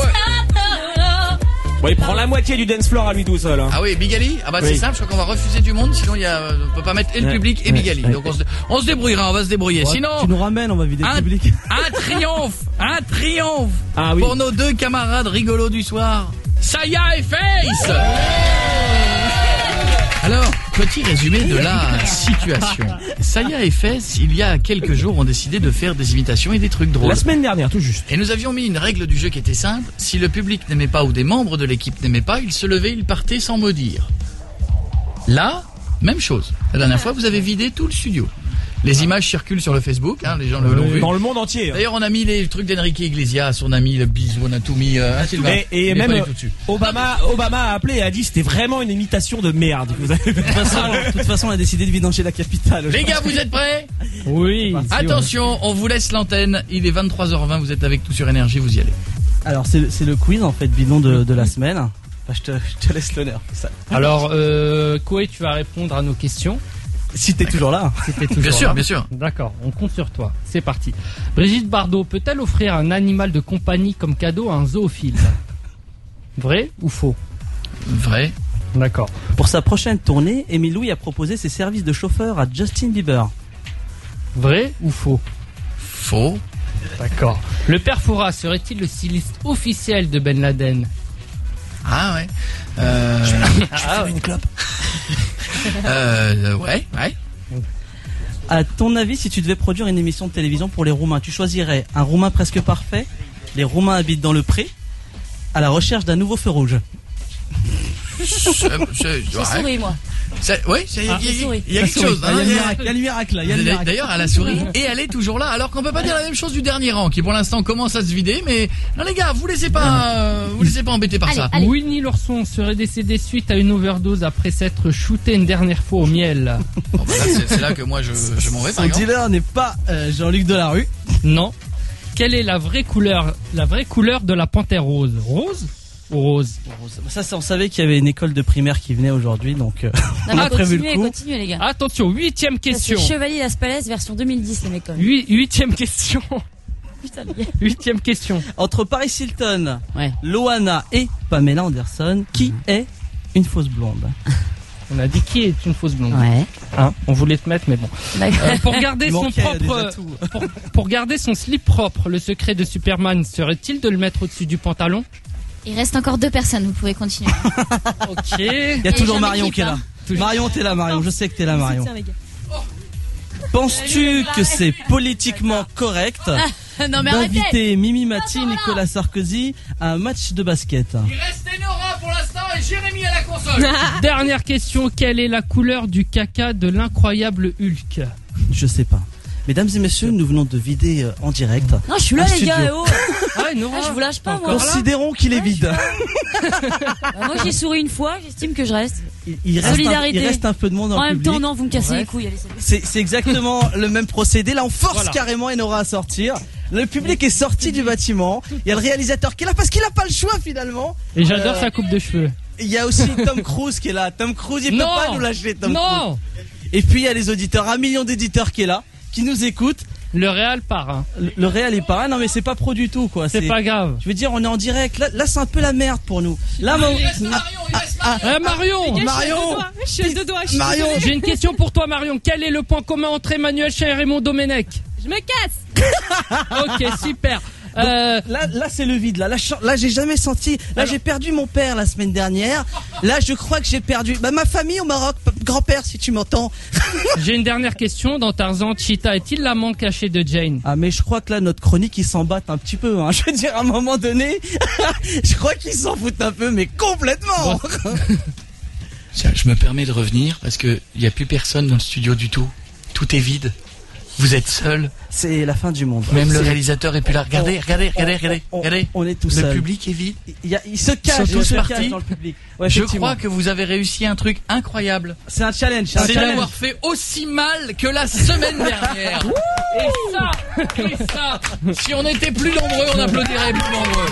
Bon, il prend la moitié du dance floor à lui tout seul. Hein. Ah oui, Big Ali. Ah bah c'est simple, je crois qu'on va refuser du monde, sinon on peut pas mettre et le public et Big Ali. Donc on se débrouillera, on va se débrouiller. Ouais, Sinon, tu nous ramènes, on va vider le public. Un triomphe Ah oui. pour nos 2 camarades rigolos du soir, Saya et Face. Alors, petit résumé de la situation. Saya et Face, il y a quelques jours, ont décidé de faire des imitations et des trucs drôles. La semaine dernière, tout juste. Et nous avions mis une règle du jeu qui était simple. Si le public n'aimait pas ou des membres de l'équipe n'aimaient pas, ils se levaient, ils partaient sans mot dire. Là, même chose. La dernière fois, vous avez vidé tout le studio. Les images circulent sur le Facebook, hein, les gens l'ont vu. Dans le monde entier. Hein. D'ailleurs, on a mis les trucs d'Enrique Iglesias, on a mis le bisou, on a tout mis. Et même Obama a appelé et a dit c'était vraiment une imitation de merde. Que vous avez... De toute façon, on a décidé de vidanger la capitale. Les gars, vous êtes prêts? Oui. Attention, on vous laisse l'antenne. Il est 23h20, vous êtes avec nous sur Énergie, vous y allez. Alors, c'est le quiz en fait, bidon de la semaine. Enfin, je te laisse l'honneur. Alors, Koé, tu vas répondre à nos questions. Si t'es toujours là. Bien sûr, bien sûr. D'accord, on compte sur toi. C'est parti. Brigitte Bardot peut-elle offrir un animal de compagnie comme cadeau à un zoophile? Vrai ou faux? Vrai. D'accord. Pour sa prochaine tournée, Émile Louis a proposé ses services de chauffeur à Justin Bieber. Vrai ou faux? Faux. D'accord. Le père Fouras serait-il le styliste officiel de Ben Laden? Ah ouais. Je fais une clope. Ouais. À ton avis, si tu devais produire une émission de télévision pour les Roumains, tu choisirais un Roumain presque parfait, les Roumains habitent dans le pré, à la recherche d'un nouveau feu rouge? J'ai souri, moi. Oui, il y a quelque chose. Il y a le miracle là. D'ailleurs, elle a souri et elle est toujours là. Alors qu'on peut pas dire la même chose du dernier rang, qui pour l'instant commence à se vider. Mais non les gars, vous laissez pas embêter par ça. Allez. Winnie l'ourson serait décédé suite à une overdose après s'être shooté une dernière fois au miel. Bon, bah là, c'est là que moi je m'en vais. Son dealer n'est pas Jean-Luc Delarue. Non. Quelle est la vraie couleur de la panthère rose? Rose? Rose. Ça, on savait qu'il y avait une école de primaire qui venait aujourd'hui, donc on a prévu le coup. Continuez les gars. Attention, 8e question. C'est Chevalier Las Palais version 2010 les mecs. 8e question. Putain, les gars. 8e question. Entre Paris Hilton, Loana et Pamela Anderson, qui est une fausse blonde? On a dit qui est une fausse blonde. Ouais. Hein, on voulait te mettre, mais bon. Pour garder son slip propre, le secret de Superman serait-il de le mettre au-dessus du pantalon? Il reste encore 2 personnes, vous pouvez continuer. Ok. Il y a toujours Marion qui est là. Marion, t'es là, Marion. Je sais que t'es là, Marion. Penses-tu que c'est politiquement correct d'inviter Mimi Mati, Nicolas Sarkozy à un match de basket? Il reste Enora pour l'instant et Jérémy à la console. Dernière question, quelle est la couleur du caca de l'incroyable Hulk? Je sais pas. Mesdames et messieurs, nous venons de vider en direct. Non, je suis là les gars, je vous lâche pas moi. Considérons qu'il est vide. Moi j'ai souri une fois, j'estime que je reste. Il reste un peu de monde en public. même temps, non, vous me cassez les couilles. C'est exactement le même procédé. Là, on force carrément Enora à sortir. Le public est sorti du bâtiment. Il y a le réalisateur qui est là parce qu'il n'a pas le choix finalement. Et j'adore sa coupe de cheveux. Il y a aussi Tom Cruise qui est là. Tom Cruise, il peut pas nous lâcher. Tom Cruise. Et puis il y a les auditeurs, 1 million d'éditeurs qui est là, qui nous écoutent. Le Réal part. Hein. Le Réal est part. Non mais c'est pas pro du tout quoi. C'est pas grave. Je veux dire, on est en direct. Là c'est un peu la merde pour nous. Là, Marion. Marion. J'ai une question pour toi, Marion. Quel est le point commun entre Emmanuel Chat et Raymond Domenech? Je me casse. Ok, super. Là c'est le vide. Là j'ai jamais senti. Là j'ai perdu mon père la semaine dernière. Là je crois que j'ai perdu. Ma famille au Maroc. grand-père, si tu m'entends. J'ai une dernière question. Dans Tarzan, Cheetah est-il l'amant caché de Jane? Ah, mais je crois que là, notre chronique, ils s'en battent un petit peu. Hein. Je veux dire, à un moment donné, je crois qu'ils s'en foutent un peu, mais complètement. Tiens, je me permets de revenir parce que il y a plus personne dans le studio du tout. Tout est vide. Vous êtes seul. C'est la fin du monde. Même le réalisateur est plus là. Regardez. On est tous Le seuls. public est vide. Il se cache. Ils sont tous partis. Dans le public. Ouais, Je effectivement. crois que vous avez réussi un truc incroyable. C'est un challenge. C'est d'avoir fait aussi mal que la semaine dernière. Et ça, si on était plus nombreux, on applaudirait plus nombreux.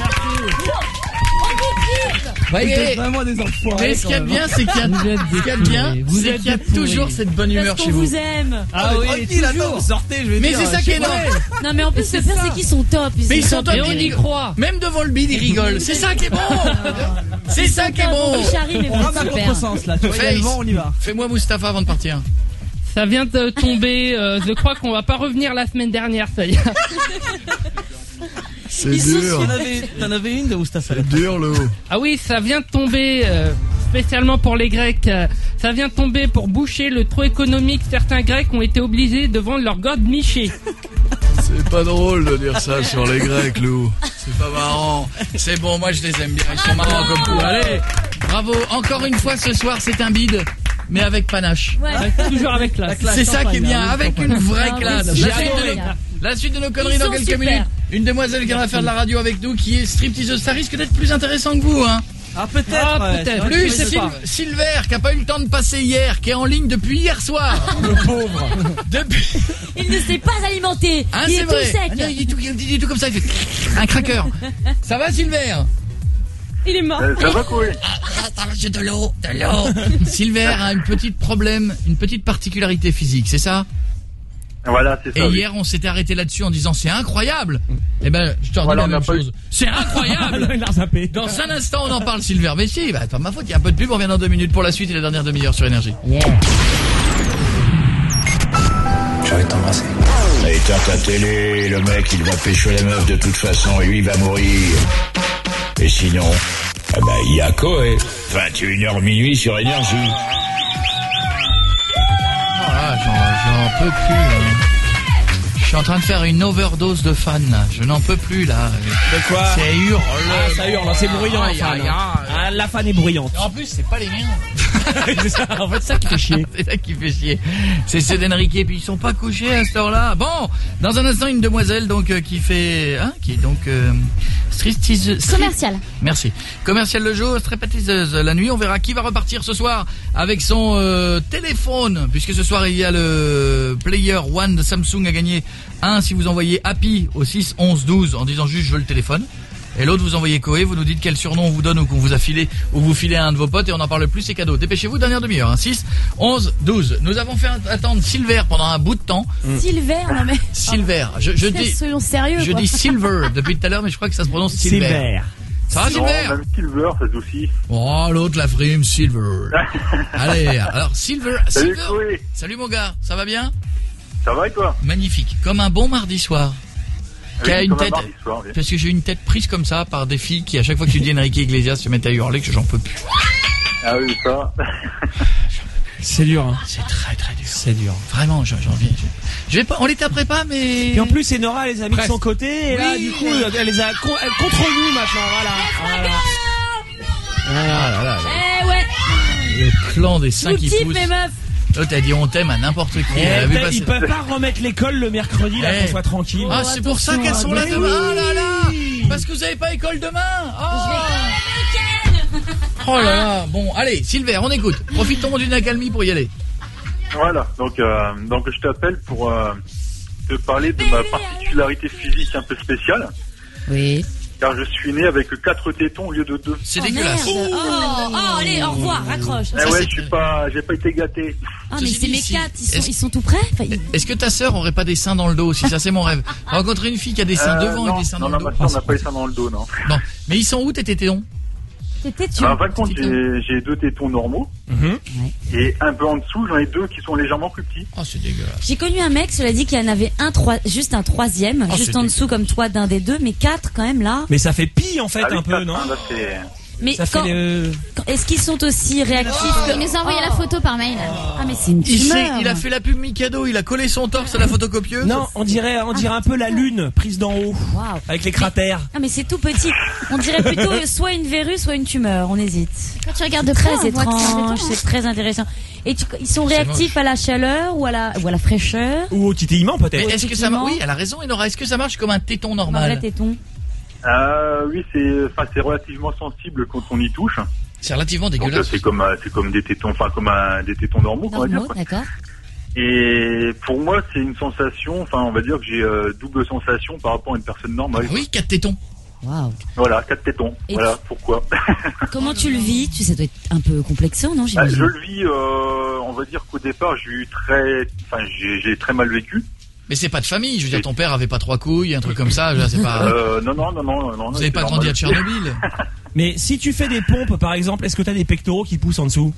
Voyez, vraiment des enfoirés. mais ce qu'il y a de bien, c'est qu'il y a toujours cette bonne humeur Parce chez qu'on vous. vous aime. Ah oui, tranquille, attends, vous sortez, je vais mais dire. c'est ça qui est vrai. Non, mais en plus, le pire, c'est qu'ils sont top. Mais ils sont top, Et on y croit. Même devant le bide, ils rigolent. C'est ça qui est bon. C'est ça qui est bon. Charlie, mais On rame à super. contresens, là. Tu vois, il y a le vent, on y va. Fais-moi Mustapha avant de partir. Ça vient de tomber. Je crois qu'on va pas revenir la semaine dernière, ça y est. C'est dur. T'en avais une de Mustapha. C'est dur, le haut. Ah oui, ça vient de tomber. Spécialement pour les Grecs. Ça vient de tomber pour boucher le trou économique. Certains Grecs ont été obligés de vendre leur god miché. C'est pas drôle de dire ça sur les Grecs, Lou. C'est pas marrant. C'est bon, moi je les aime bien. Ils sont marrants comme tout. Allez, bravo. Encore une fois ce soir, c'est un bide, mais avec panache. Ouais. Toujours avec classe. C'est ça qui est bien, avec une vraie classe. La suite de nos conneries Ils dans sont quelques super. minutes. Une demoiselle qui viendra faire de la radio avec nous, qui est stripteaseuse. Ça risque d'être plus intéressant que vous, hein. Ah, peut-être. ouais, c'est vrai, Plus je sais pas. Silver, qui a pas eu le temps de passer hier, qui est en ligne depuis hier soir. Le pauvre. Depuis. Il ne s'est pas alimenté. Hein, Il c'est est vrai. tout sec. Ah non, il dit tout comme ça. Il fait un craqueur. Ça va, Silver? Il est mort. Ça va couler. J'ai de l'eau. Silver a une petite particularité physique, c'est ça? Voilà, c'est ça. Et oui. hier, on s'était arrêté là-dessus en disant c'est incroyable. Eh ben, je te redis Voilà, la on même n'a pas chose. C'est incroyable. Il a zappé. Dans un instant, on en parle, Silver. Mais si, bah, pas ma faute. Il y a un peu de pub. On revient dans 2 minutes pour la suite et la dernière demi-heure sur Énergie. J'ai envie de t'embrasser. Éteins ta télé, le mec il va pécho les meufs de toute façon et lui il va mourir. Et sinon, ah bah il y a Koé. 21h minuit sur Énergie. Ah, j'en peux plus. Je suis en train de faire une overdose de fans là. Je n'en peux plus là. De quoi? C'est hurle. Ah, ça hurle, c'est bruyant, Aïe, fan. aïe, aïe. Ah, la fan est bruyante. En plus, c'est pas les miens. C'est ça, en fait, c'est ça qui fait chier. C'est ça qui fait chier. C'est ceux d'Enrique, puis ils sont pas couchés à cette heure-là. Bon, dans un instant, une demoiselle donc qui fait, qui est donc stripteaseuse. Commercial. Merci. Commercial le jour, stripteaseuse la nuit. On verra qui va repartir ce soir avec son téléphone, puisque ce soir il y a le Player One de Samsung à gagner. Un si vous envoyez Happy au 6 11 12 en disant juste je veux le téléphone. Et l'autre, vous envoyez Koé, vous nous dites quel surnom on vous donne ou qu'on vous a filé, ou vous filez à un de vos potes et on en parle plus, c'est cadeau. Dépêchez-vous, dernière demi-heure, hein. 6, 11, 12. Nous avons fait attendre Silver pendant un bout de temps. Silver, non mais. Silver. Je dis, Soyons sérieux. je quoi. dis Silver depuis tout à l'heure, mais je crois que ça se prononce Silver. Ça va, Non, Silver? même Silver, ça aussi. Oh, l'autre, la frime, Silver. Allez, alors, Silver. Salut, Silver. Koé. Salut, mon gars. Ça va bien? Ça va et toi? Magnifique. Comme un bon mardi soir. Qui a Oui, une comme un tête, mardi soir, oui. parce que j'ai une tête prise comme ça par des filles qui à chaque fois que tu dis Enrique Iglesias se mettent à hurler que j'en peux plus. Ah oui, ça. C'est dur, hein. C'est très très dur. C'est dur. Vraiment, j'en viens. Je vais pas, on les taperait pas, mais. Et en plus, Enora les a mis de son côté, et là, Oui. du coup, elle les a contre nous maintenant, voilà. Ah là là, Eh ouais. le clan des Je seins vous qui kiffe poussent. les meufs. L'autre a dit on t'aime à n'importe qui. Et Elle a vu passer- ils peuvent pas remettre l'école le mercredi, là, Eh. qu'on soit tranquille. Ah, c'est pour ça qu'elles sont là mais demain. oui. Ah là là. Parce que vous avez pas école demain. Oh là là. Bon, allez, Silver, on écoute. Profitons d'une accalmie pour y aller. Voilà, donc je t'appelle pour te parler de ma particularité physique un peu spéciale. Oui. Car je suis né avec 4 tétons au lieu de 2. C'est Oh, dégueulasse. merde. Oh, allez, au revoir, raccroche. Eh ouais, j'ai pas été gâté. Ah, mais Ceci c'est dit, mes si- 4, est-ce- ils sont tout prêts. Enfin, Est-ce que ta sœur aurait pas des seins dans le dos aussi? Ça, c'est mon rêve. Rencontrer une fille qui a des seins devant non, et des seins non, dans le ma dos. soeur n'a pas les seins dans le dos, non. Bon, mais ils sont où tes tétons? T'étais tu. En fin de compte, j'ai 2 tétons normaux. Mhm. Et un peu en dessous, j'en ai 2 qui sont légèrement plus petits. Oh, c'est dégueulasse. J'ai connu un mec, cela dit qu'il y en avait juste un troisième, Oh, juste c'est en dessous comme toi d'un des deux, mais 4 quand même là. Mais ça fait pie, en fait, Ah oui, un peu, ça, non? là, c'est... Mais Ça fait est-ce qu'ils sont aussi réactifs Il nous a envoyé la photo par mail. Ah mais c'est une tumeur. Il a fait la pub Mikado, il a collé son torse à la photocopieuse. Non, on dirait un peu la lune prise d'en haut, avec les cratères. Ah mais c'est tout petit. On dirait plutôt soit une verrue, soit une tumeur. On hésite. Quand tu regardes de Très près, on voit que c'est étrange, embêtant. c'est très intéressant. Et ils sont réactifs à la chaleur ou à la fraîcheur? Ou au titillement peut-être. Mais est-ce que ça marche? Oui, elle a raison, Enora. Est-ce que ça marche comme un téton normal? Un vrai téton. Oui, c'est relativement sensible quand on y touche. C'est relativement dégueulasse. Donc, c'est comme des tétons, des tétons normaux, on va dire. D'accord. Et pour moi, c'est une sensation, on va dire que j'ai double sensation par rapport à une personne normale. Oui, 4 tétons. Waouh. Voilà, 4 tétons. Et voilà pourquoi. Comment tu le vis? Tu sais, ça doit être un peu complexant, non? Je le vis, on va dire qu'au départ, j'ai très mal vécu. Mais c'est pas de famille, je veux dire, ton père avait pas 3 couilles, un truc comme ça, c'est pas... Non. Vous avez pas grandi à Tchernobyl. Mais si tu fais des pompes, par exemple, est-ce que t'as des pectoraux qui poussent en dessous?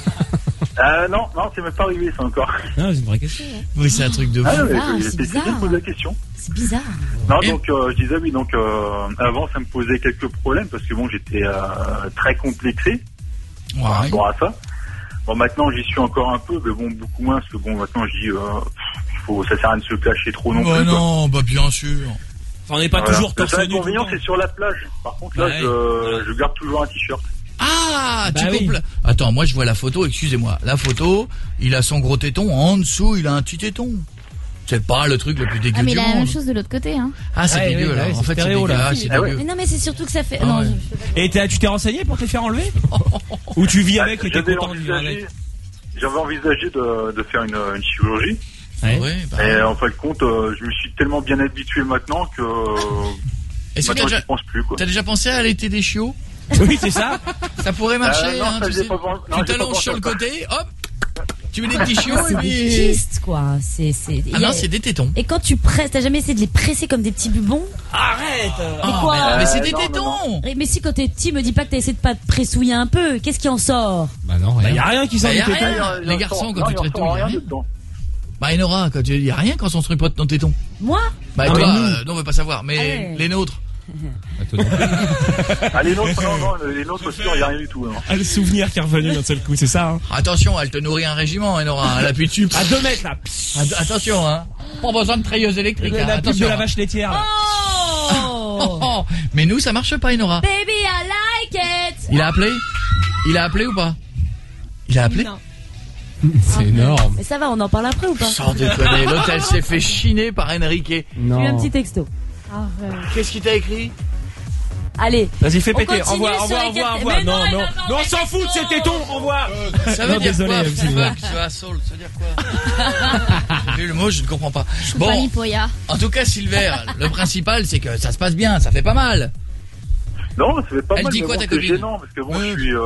Non, c'est même pas arrivé, ça encore. Non, c'est une vraie question. Oui, c'est un truc de fou. C'est bizarre. Je pose la question. C'est bizarre. Non, donc, je disais oui, donc, avant, ça me posait quelques problèmes parce que bon, j'étais très complexé par rapport à ça. Bon, maintenant, j'y suis encore un peu, mais bon, beaucoup moins parce que bon, maintenant, je dis, ça sert à rien de se cacher trop non plus. Non, bah bien sûr. On n'est pas toujours torse nu. L'inconvénient, c'est sur la plage. Par contre, là, je garde toujours un t-shirt. Ah, Attends, moi je vois la photo, excusez-moi. La photo, il a son gros téton, en dessous, il a un petit téton. C'est pas le truc le plus dégueu Ah mais du il a monde. la même chose de l'autre côté, hein. Ah, c'est dégueu, là. En fait, c'est dégueu. Mais non, mais c'est surtout que ça fait... Ah, non, Et tu t'es renseigné pour te les faire enlever? Ou tu vis avec et t'es content de vivre avec? J'avais envisagé de faire une chirurgie. Et en fin de compte, je me suis tellement bien habitué maintenant que maintenant je pense plus, quoi. T'as déjà pensé à allaiter des chiots? Oui, c'est ça. Ça pourrait marcher, non, hein, ça, tu sais. Tu t'allonges sur le côté, hop, tu mets des petits chiots c'est et des puis... kystes, quoi. Ah non, c'est des tétons. Et quand tu presses, t'as jamais essayé de les presser comme des petits bubons? Arrête! Mais quoi? Mais c'est des tétons! Mais si, quand t'es petit, me dis pas que t'as essayé de pas te pressouiller un peu. Qu'est-ce qui en sort? Bah non, y a rien qui sort Bah, y des a tétons. rien. Les garçons, quand tu te rétouilles, y a rien. dedans. Bah, Enora, quand il y a rien quand on se tripote dans tes tétons. Moi? Bah, Ah, toi, mais non, on veut pas savoir, mais Ouais. les nôtres. Les nôtres, les nôtres, sûr, il n'y a rien du tout. Ah, le souvenir qui est revenu d'un seul coup, c'est ça, hein. Attention, elle te nourrit un régiment, Enora. Elle appuie dessus. À 2 mètres, là. Attention, hein. Pas besoin de treilleuse électrique, hein. La pub de Attention. la vache laitière. là. Oh! Mais nous, ça marche pas, Enora. Baby, I like it! Il a appelé ou pas? Il a appelé? Non. C'est énorme. Mais ça va, on en parle après ou pas? Sans déconner, l'hôtel s'est fait chiner par Enrique. J'ai eu un petit texto. Qu'est-ce qu'il t'a écrit? Allez. Vas-y, fais On péter. continue Envoie. Mais Non, non, non. Non, on s'en fout de ces tétons. Envoie. Ça veut Non, dire désolé, quoi? Sylvain. Fuck, ce asshole, ça veut dire quoi? J'ai vu le mot, je ne comprends pas. Bon. Poya. En tout cas, Silver, le principal, c'est que ça se passe bien, ça fait pas mal. Non, ça fait pas Elle mal. dit mais quoi, bon, ta c'est copine? gênant parce que bon,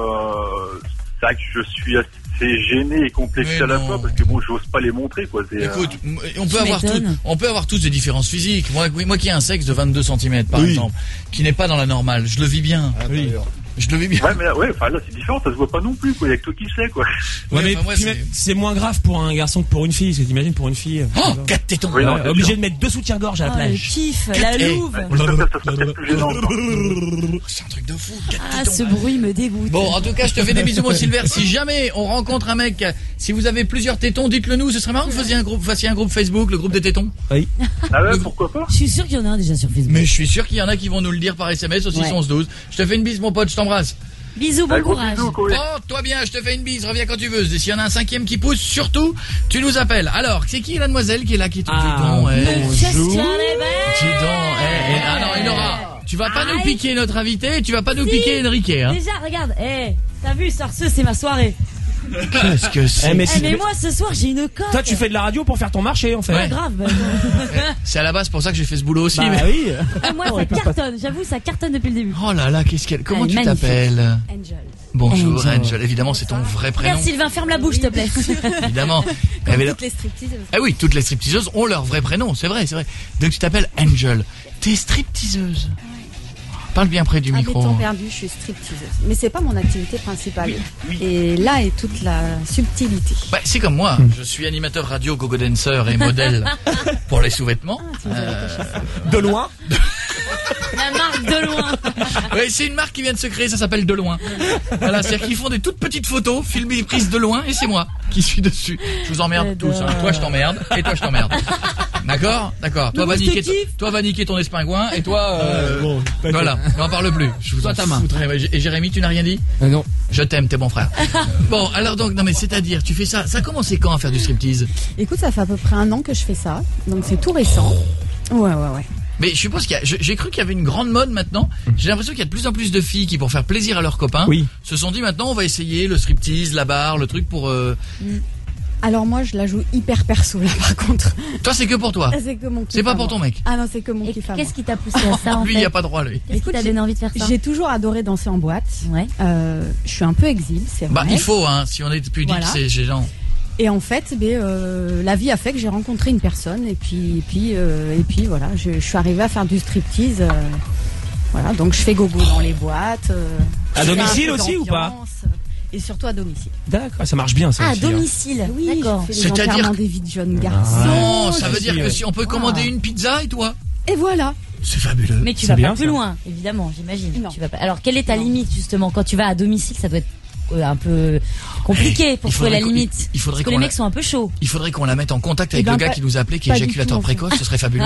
c'est vrai que je suis assez gêné et complexé Mais à la non. fois parce que bon, j'ose pas les montrer, quoi. Écoute, on peut avoir tous des différences physiques. Moi qui ai un sexe de 22 cm par exemple, qui n'est pas dans la normale, je le vis bien. Je le vis bien. Ouais, mais enfin là c'est différent, ça se voit pas non plus, quoi. Il y a que toi qui sais, quoi. Ouais, mais enfin, moi, puis c'est moins grave pour un garçon que pour une fille. Parce que t'imagines pour une fille. Oh, 4 tétons. Oui, non, Obligé de mettre 2 soutiens-gorge à la Oh, le plage. kiff, la louve. Ça serait peut-être plus gênant. C'est un truc de fou. 4 Ah, tétons. ce bruit me dégoûte. Bon, en tout cas, je te fais des bisous, mon Silver. Si jamais on rencontre un mec, si vous avez plusieurs tétons, dites-le nous. Ce serait marrant que vous fassiez un groupe Facebook, le groupe des tétons. Oui. Ah ouais, pourquoi pas? Je suis sûr qu'il y en a un déjà sur Facebook. Mais je suis sûr qu'il y en a qui vont nous le dire par SMS au 611-12. Je te fais une bise, mon pote, je t'embrasse. Bisous, bon courage. Toi bien, je te fais une bise, reviens quand tu veux. S'il y en a un 5e qui pousse, surtout, tu nous appelles. Alors, c'est qui la demoiselle qui est là, qui est tout bonjour. Dis donc, ah non, Enora, tu vas pas nous piquer notre invité, tu vas pas nous piquer Enrique, hein. Déjà, regarde, t'as vu, Sarceux, c'est ma soirée. Qu'est-ce que c'est? mais moi, ce soir, j'ai une cote. Toi, tu fais de la radio pour faire ton marché, en fait. Ouais, grave. C'est à la base pour ça que j'ai fait ce boulot aussi. Bah mais... oui. Moi, ça cartonne. J'avoue, ça cartonne depuis le début. Oh là là, comment tu magnifique. t'appelles? Angel. Bonjour, Angel. Évidemment, c'est ton vrai prénom. Regarde, Sylvain, ferme la bouche, s'il te plaît. Évidemment. Toutes les stripteaseuses. Ah oui, toutes les stripteaseuses ont leur vrai prénom, c'est vrai. Donc tu t'appelles Angel. T'es stripteaseuse. Parle bien près du micro. À temps perdu, je suis stripteaseuse. Mais c'est pas mon activité principale. Et là est toute la subtilité. Bah, c'est comme moi, je suis animateur radio, gogo dancer et modèle pour les sous-vêtements. De loin. La marque de loin. Oui, c'est une marque qui vient de se créer, ça s'appelle De Loin. Voilà, c'est-à-dire qu'ils font des toutes petites photos, filmées prises de loin, et c'est moi qui suis dessus. Je vous emmerde tous. Hein. Toi, je t'emmerde, et toi, je t'emmerde. D'accord. Toi, va niquer ton espingouin, et toi, voilà, on en parle plus. Je vous en foutrais. Et Jérémy, tu n'as rien dit? Non. Je t'aime, t'es mon frère. Bon, alors donc, non mais c'est-à-dire, tu fais ça. Ça a commencé quand à faire du striptease? Écoute, ça fait à peu près 1 an que je fais ça, donc c'est tout récent. Ouais. Mais je suppose j'ai cru qu'il y avait une grande mode maintenant. J'ai l'impression qu'il y a de plus en plus de filles qui, pour faire plaisir à leurs copains, se sont dit maintenant on va essayer le striptease, la barre, le truc pour... Alors moi je la joue hyper perso là par contre. Toi c'est que pour toi? C'est que mon kiff. C'est pas pour ton mec? Ah non, c'est que mon kiff à moi. Qu'est-ce qui t'a poussé à ça en fait? Lui il a pas droit lui. Qu'est-ce qui t'a donné envie de faire ça? J'ai toujours adoré danser en boîte. Ouais. Je suis un peu exil, c'est vrai. Bah il faut hein, si on est pudique c'est gênant. Et en fait, la vie a fait que j'ai rencontré une personne et puis voilà, je suis arrivée à faire du striptease. Voilà, donc je fais gogo dans les boîtes. À domicile aussi ou pas? Et surtout à domicile. D'accord, ça marche bien ça. À aussi, domicile, oui, d'accord. Je fais les enterrements des vies de jeunes garçons. Non, ça veut dire que si on peut commander une pizza et toi? Et voilà. C'est fabuleux. Mais tu vas pas plus loin, évidemment, j'imagine. Tu vas pas. Alors, quelle est ta limite justement quand tu vas à domicile? Ça doit être un peu compliqué pour trouver la limite. Parce que les mecs sont un peu chauds. Il faudrait qu'on la mette en contact avec le gars qui nous a appelé, qui est éjaculateur précoce, ce serait fabuleux.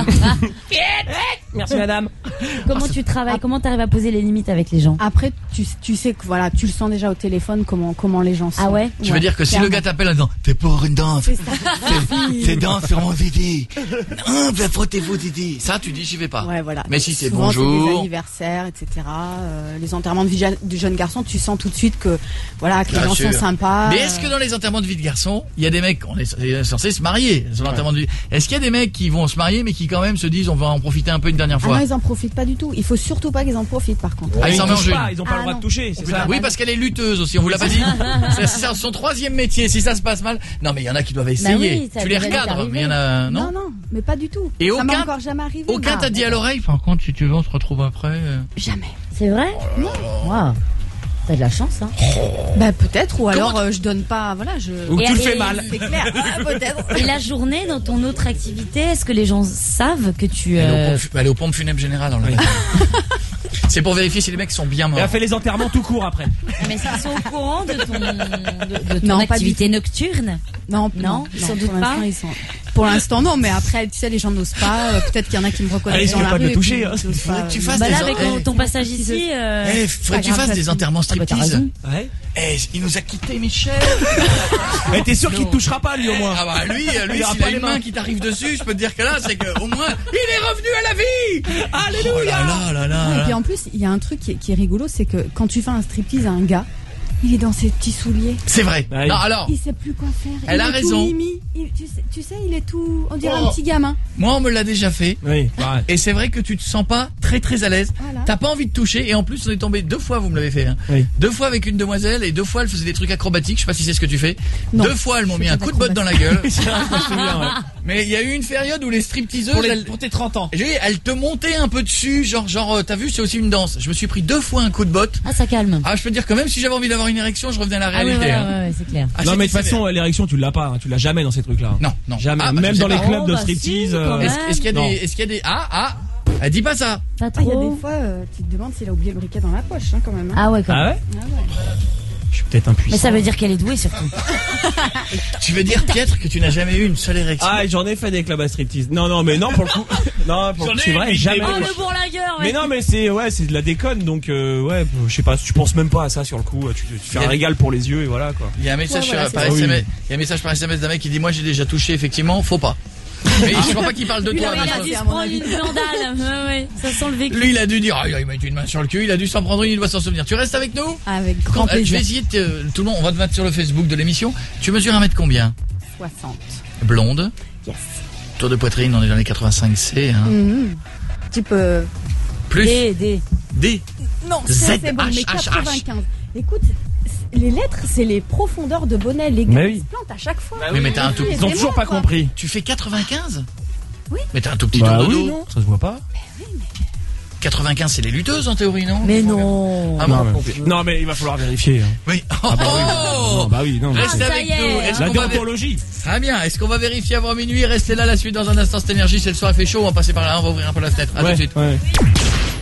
Merci madame. Comment tu travailles? Comment tu arrives à poser les limites avec les gens? Après, tu sais que voilà, tu le sens déjà au téléphone comment les gens sont. Ah ouais? Tu veux dire que si le gars t'appelle en disant t'es pour une danse, t'es danse sur mon Didi. Non, ben frottez-vous Didi. Ça, tu dis j'y vais pas. Ouais, voilà. Mais si c'est souvent, bonjour. C'est des anniversaires, etc. Les enterrements de vie de jeunes garçons, tu sens tout de suite que voilà, que les gens sont sympas. Mais est-ce que dans les enterrements de vie de garçons, il y a des mecs, on est censé se marier sur l'enterrement de vie. Est-ce qu'il y a des mecs qui vont se marier mais qui quand même se disent on va en profiter un peu une dernière fois? Ah non, ils en profitent pas du tout. Il faut surtout pas qu'ils en profitent par contre. Ah, ils en mangent ils ont pas le droit de toucher, c'est ça? Oui, parce qu'elle est lutteuse aussi, on vous l'a pas dit. C'est son 3e métier, si ça se passe mal. Non, mais il y en a qui doivent essayer. Tu les recadres, mais il y en a, non? Non, mais pas du tout. Et ça m'est encore jamais arrivé. Aucun t'a dit à l'oreille, par contre, si tu veux, on se retrouve après. Jamais. C'est vrai? Non. Wow. T'as de la chance, hein? Bah peut-être, ou alors je donne pas, voilà, Ou tu le fais mal. C'est clair, peut-être. Et la journée, dans ton autre activité, est-ce que les gens savent que tu... Elle est aux pompes funèbres générales, on l'a dit. C'est pour vérifier si les mecs sont bien morts. Et elle fait les enterrements tout court après. Mais ils sont au courant de ton activité nocturne? Non, sans doute pas. Pour l'instant, non, mais après, tu sais, les gens n'osent pas. Peut-être qu'il y en a qui me reconnaissent dans la rue. Pas de toucher. Faudrait que tu fasses là, avec ton passage ici. Faudrait que tu fasses des enterrements striptease. Ouais. Il nous a quitté, Michel. Mais t'es sûr qu'il te touchera pas, lui, au moins? Ah bah lui, s'il a les mains qui t'arrivent dessus, je peux te dire que là, c'est que au moins, il est revenu à la vie. Alléluia. Oh là. Et puis en plus, il y a un truc qui est rigolo, c'est que quand tu fais un striptease à un gars, il est dans ses petits souliers. C'est vrai. Ouais. Non, alors. Il sait plus quoi faire. Elle a raison. Tu sais, il est tout. On dirait un petit gamin. Moi, on me l'a déjà fait. Oui. Et c'est vrai que tu te sens pas très très à l'aise. Voilà. T'as pas envie de toucher. Et en plus, on est tombé 2 fois, vous me l'avez fait. Hein. Oui. 2 fois avec une demoiselle et 2 fois, elle faisait des trucs acrobatiques. Je sais pas si c'est ce que tu fais. Non. 2 fois, elles m'ont mis un coup de botte dans la gueule. C'est vrai, je me souviens, ouais. Mais il y a eu une période où les stripteaseuses, Pour tes 30 ans. elles te montaient un peu dessus. Genre, t'as vu, c'est aussi une danse. Je me suis pris 2 fois un coup de botte. Ah, ça calme. Ah, je peux te dire que même si j'avais envie d'avoir une érection, je revenais à la réalité. Ouais, c'est clair. Ah, Non, mais de toute façon, l'érection, tu l'as pas. Hein. Tu l'as jamais dans ces trucs-là. Non. Jamais. Ah, bah, même je dans sais les pas. clubs de bah, striptease. si, quand même. Est-ce qu'il y a des... Ah, elle dit pas ça. Pas Il y a trop. des fois, tu te demandes s'il a oublié le briquet dans la poche, hein, quand même. Hein. Ah ouais, quand même. Ah ouais? Ah ouais. Je suis peut-être impuissant. Mais ça veut dire qu'elle est douée surtout. Tu veux dire, Pietre, que tu n'as jamais eu une seule érection? Ah, j'en ai fait des clubs à striptease. Non, mais non, pour le coup. Non, pour le coup, c'est vrai, jamais. Oh, le bourlingueur, ouais. Mais non, mais c'est de la déconne, donc je sais pas, tu penses même pas à ça sur le coup, tu fais un régal pour les yeux et voilà quoi. Il y a un message par SMS, il y a un message par SMS d'un mec qui dit moi j'ai déjà touché, effectivement, faut pas. Mais je crois pas qu'il parle de toi. Il a dû se prendre une vandale. Ouais, ça sent le vécu. Lui il a dû dire il m'a mis une main sur le cul, il a dû s'en prendre une, il doit s'en souvenir. Tu restes avec nous? Avec grand plaisir. Je vais essayer tout le monde, on va te mettre sur le Facebook de l'émission. Tu mesures 1 mètre combien? 60. Blonde. Yes. Tour de poitrine, on est dans les 85C hein. Type Plus D. Non, Z, c'est bon, mais H, 95. Écoute, les lettres, c'est les profondeurs de bonnet. Les gars, ils se plantent à chaque fois. Oui, mais t'as un tout petit. Ils ont toujours pas compris. Tu fais 95? Oui. Mais t'as un tout petit tour de dos. Oui, non, ça se voit pas. 95, c'est les lutteuses en théorie, non? Mais non. Ah Non, mais il va falloir vérifier. Hein. Oui. Ah bah oui. Non, Reste ça avec y est. nous. La déontologie. Très bien. Est-ce qu'on va vérifier avant minuit? Restez là, la suite dans un instant. Cette énergie, c'est le soir, il fait chaud. On va passer par là. On va ouvrir un peu la fenêtre. À tout de suite. Ouais.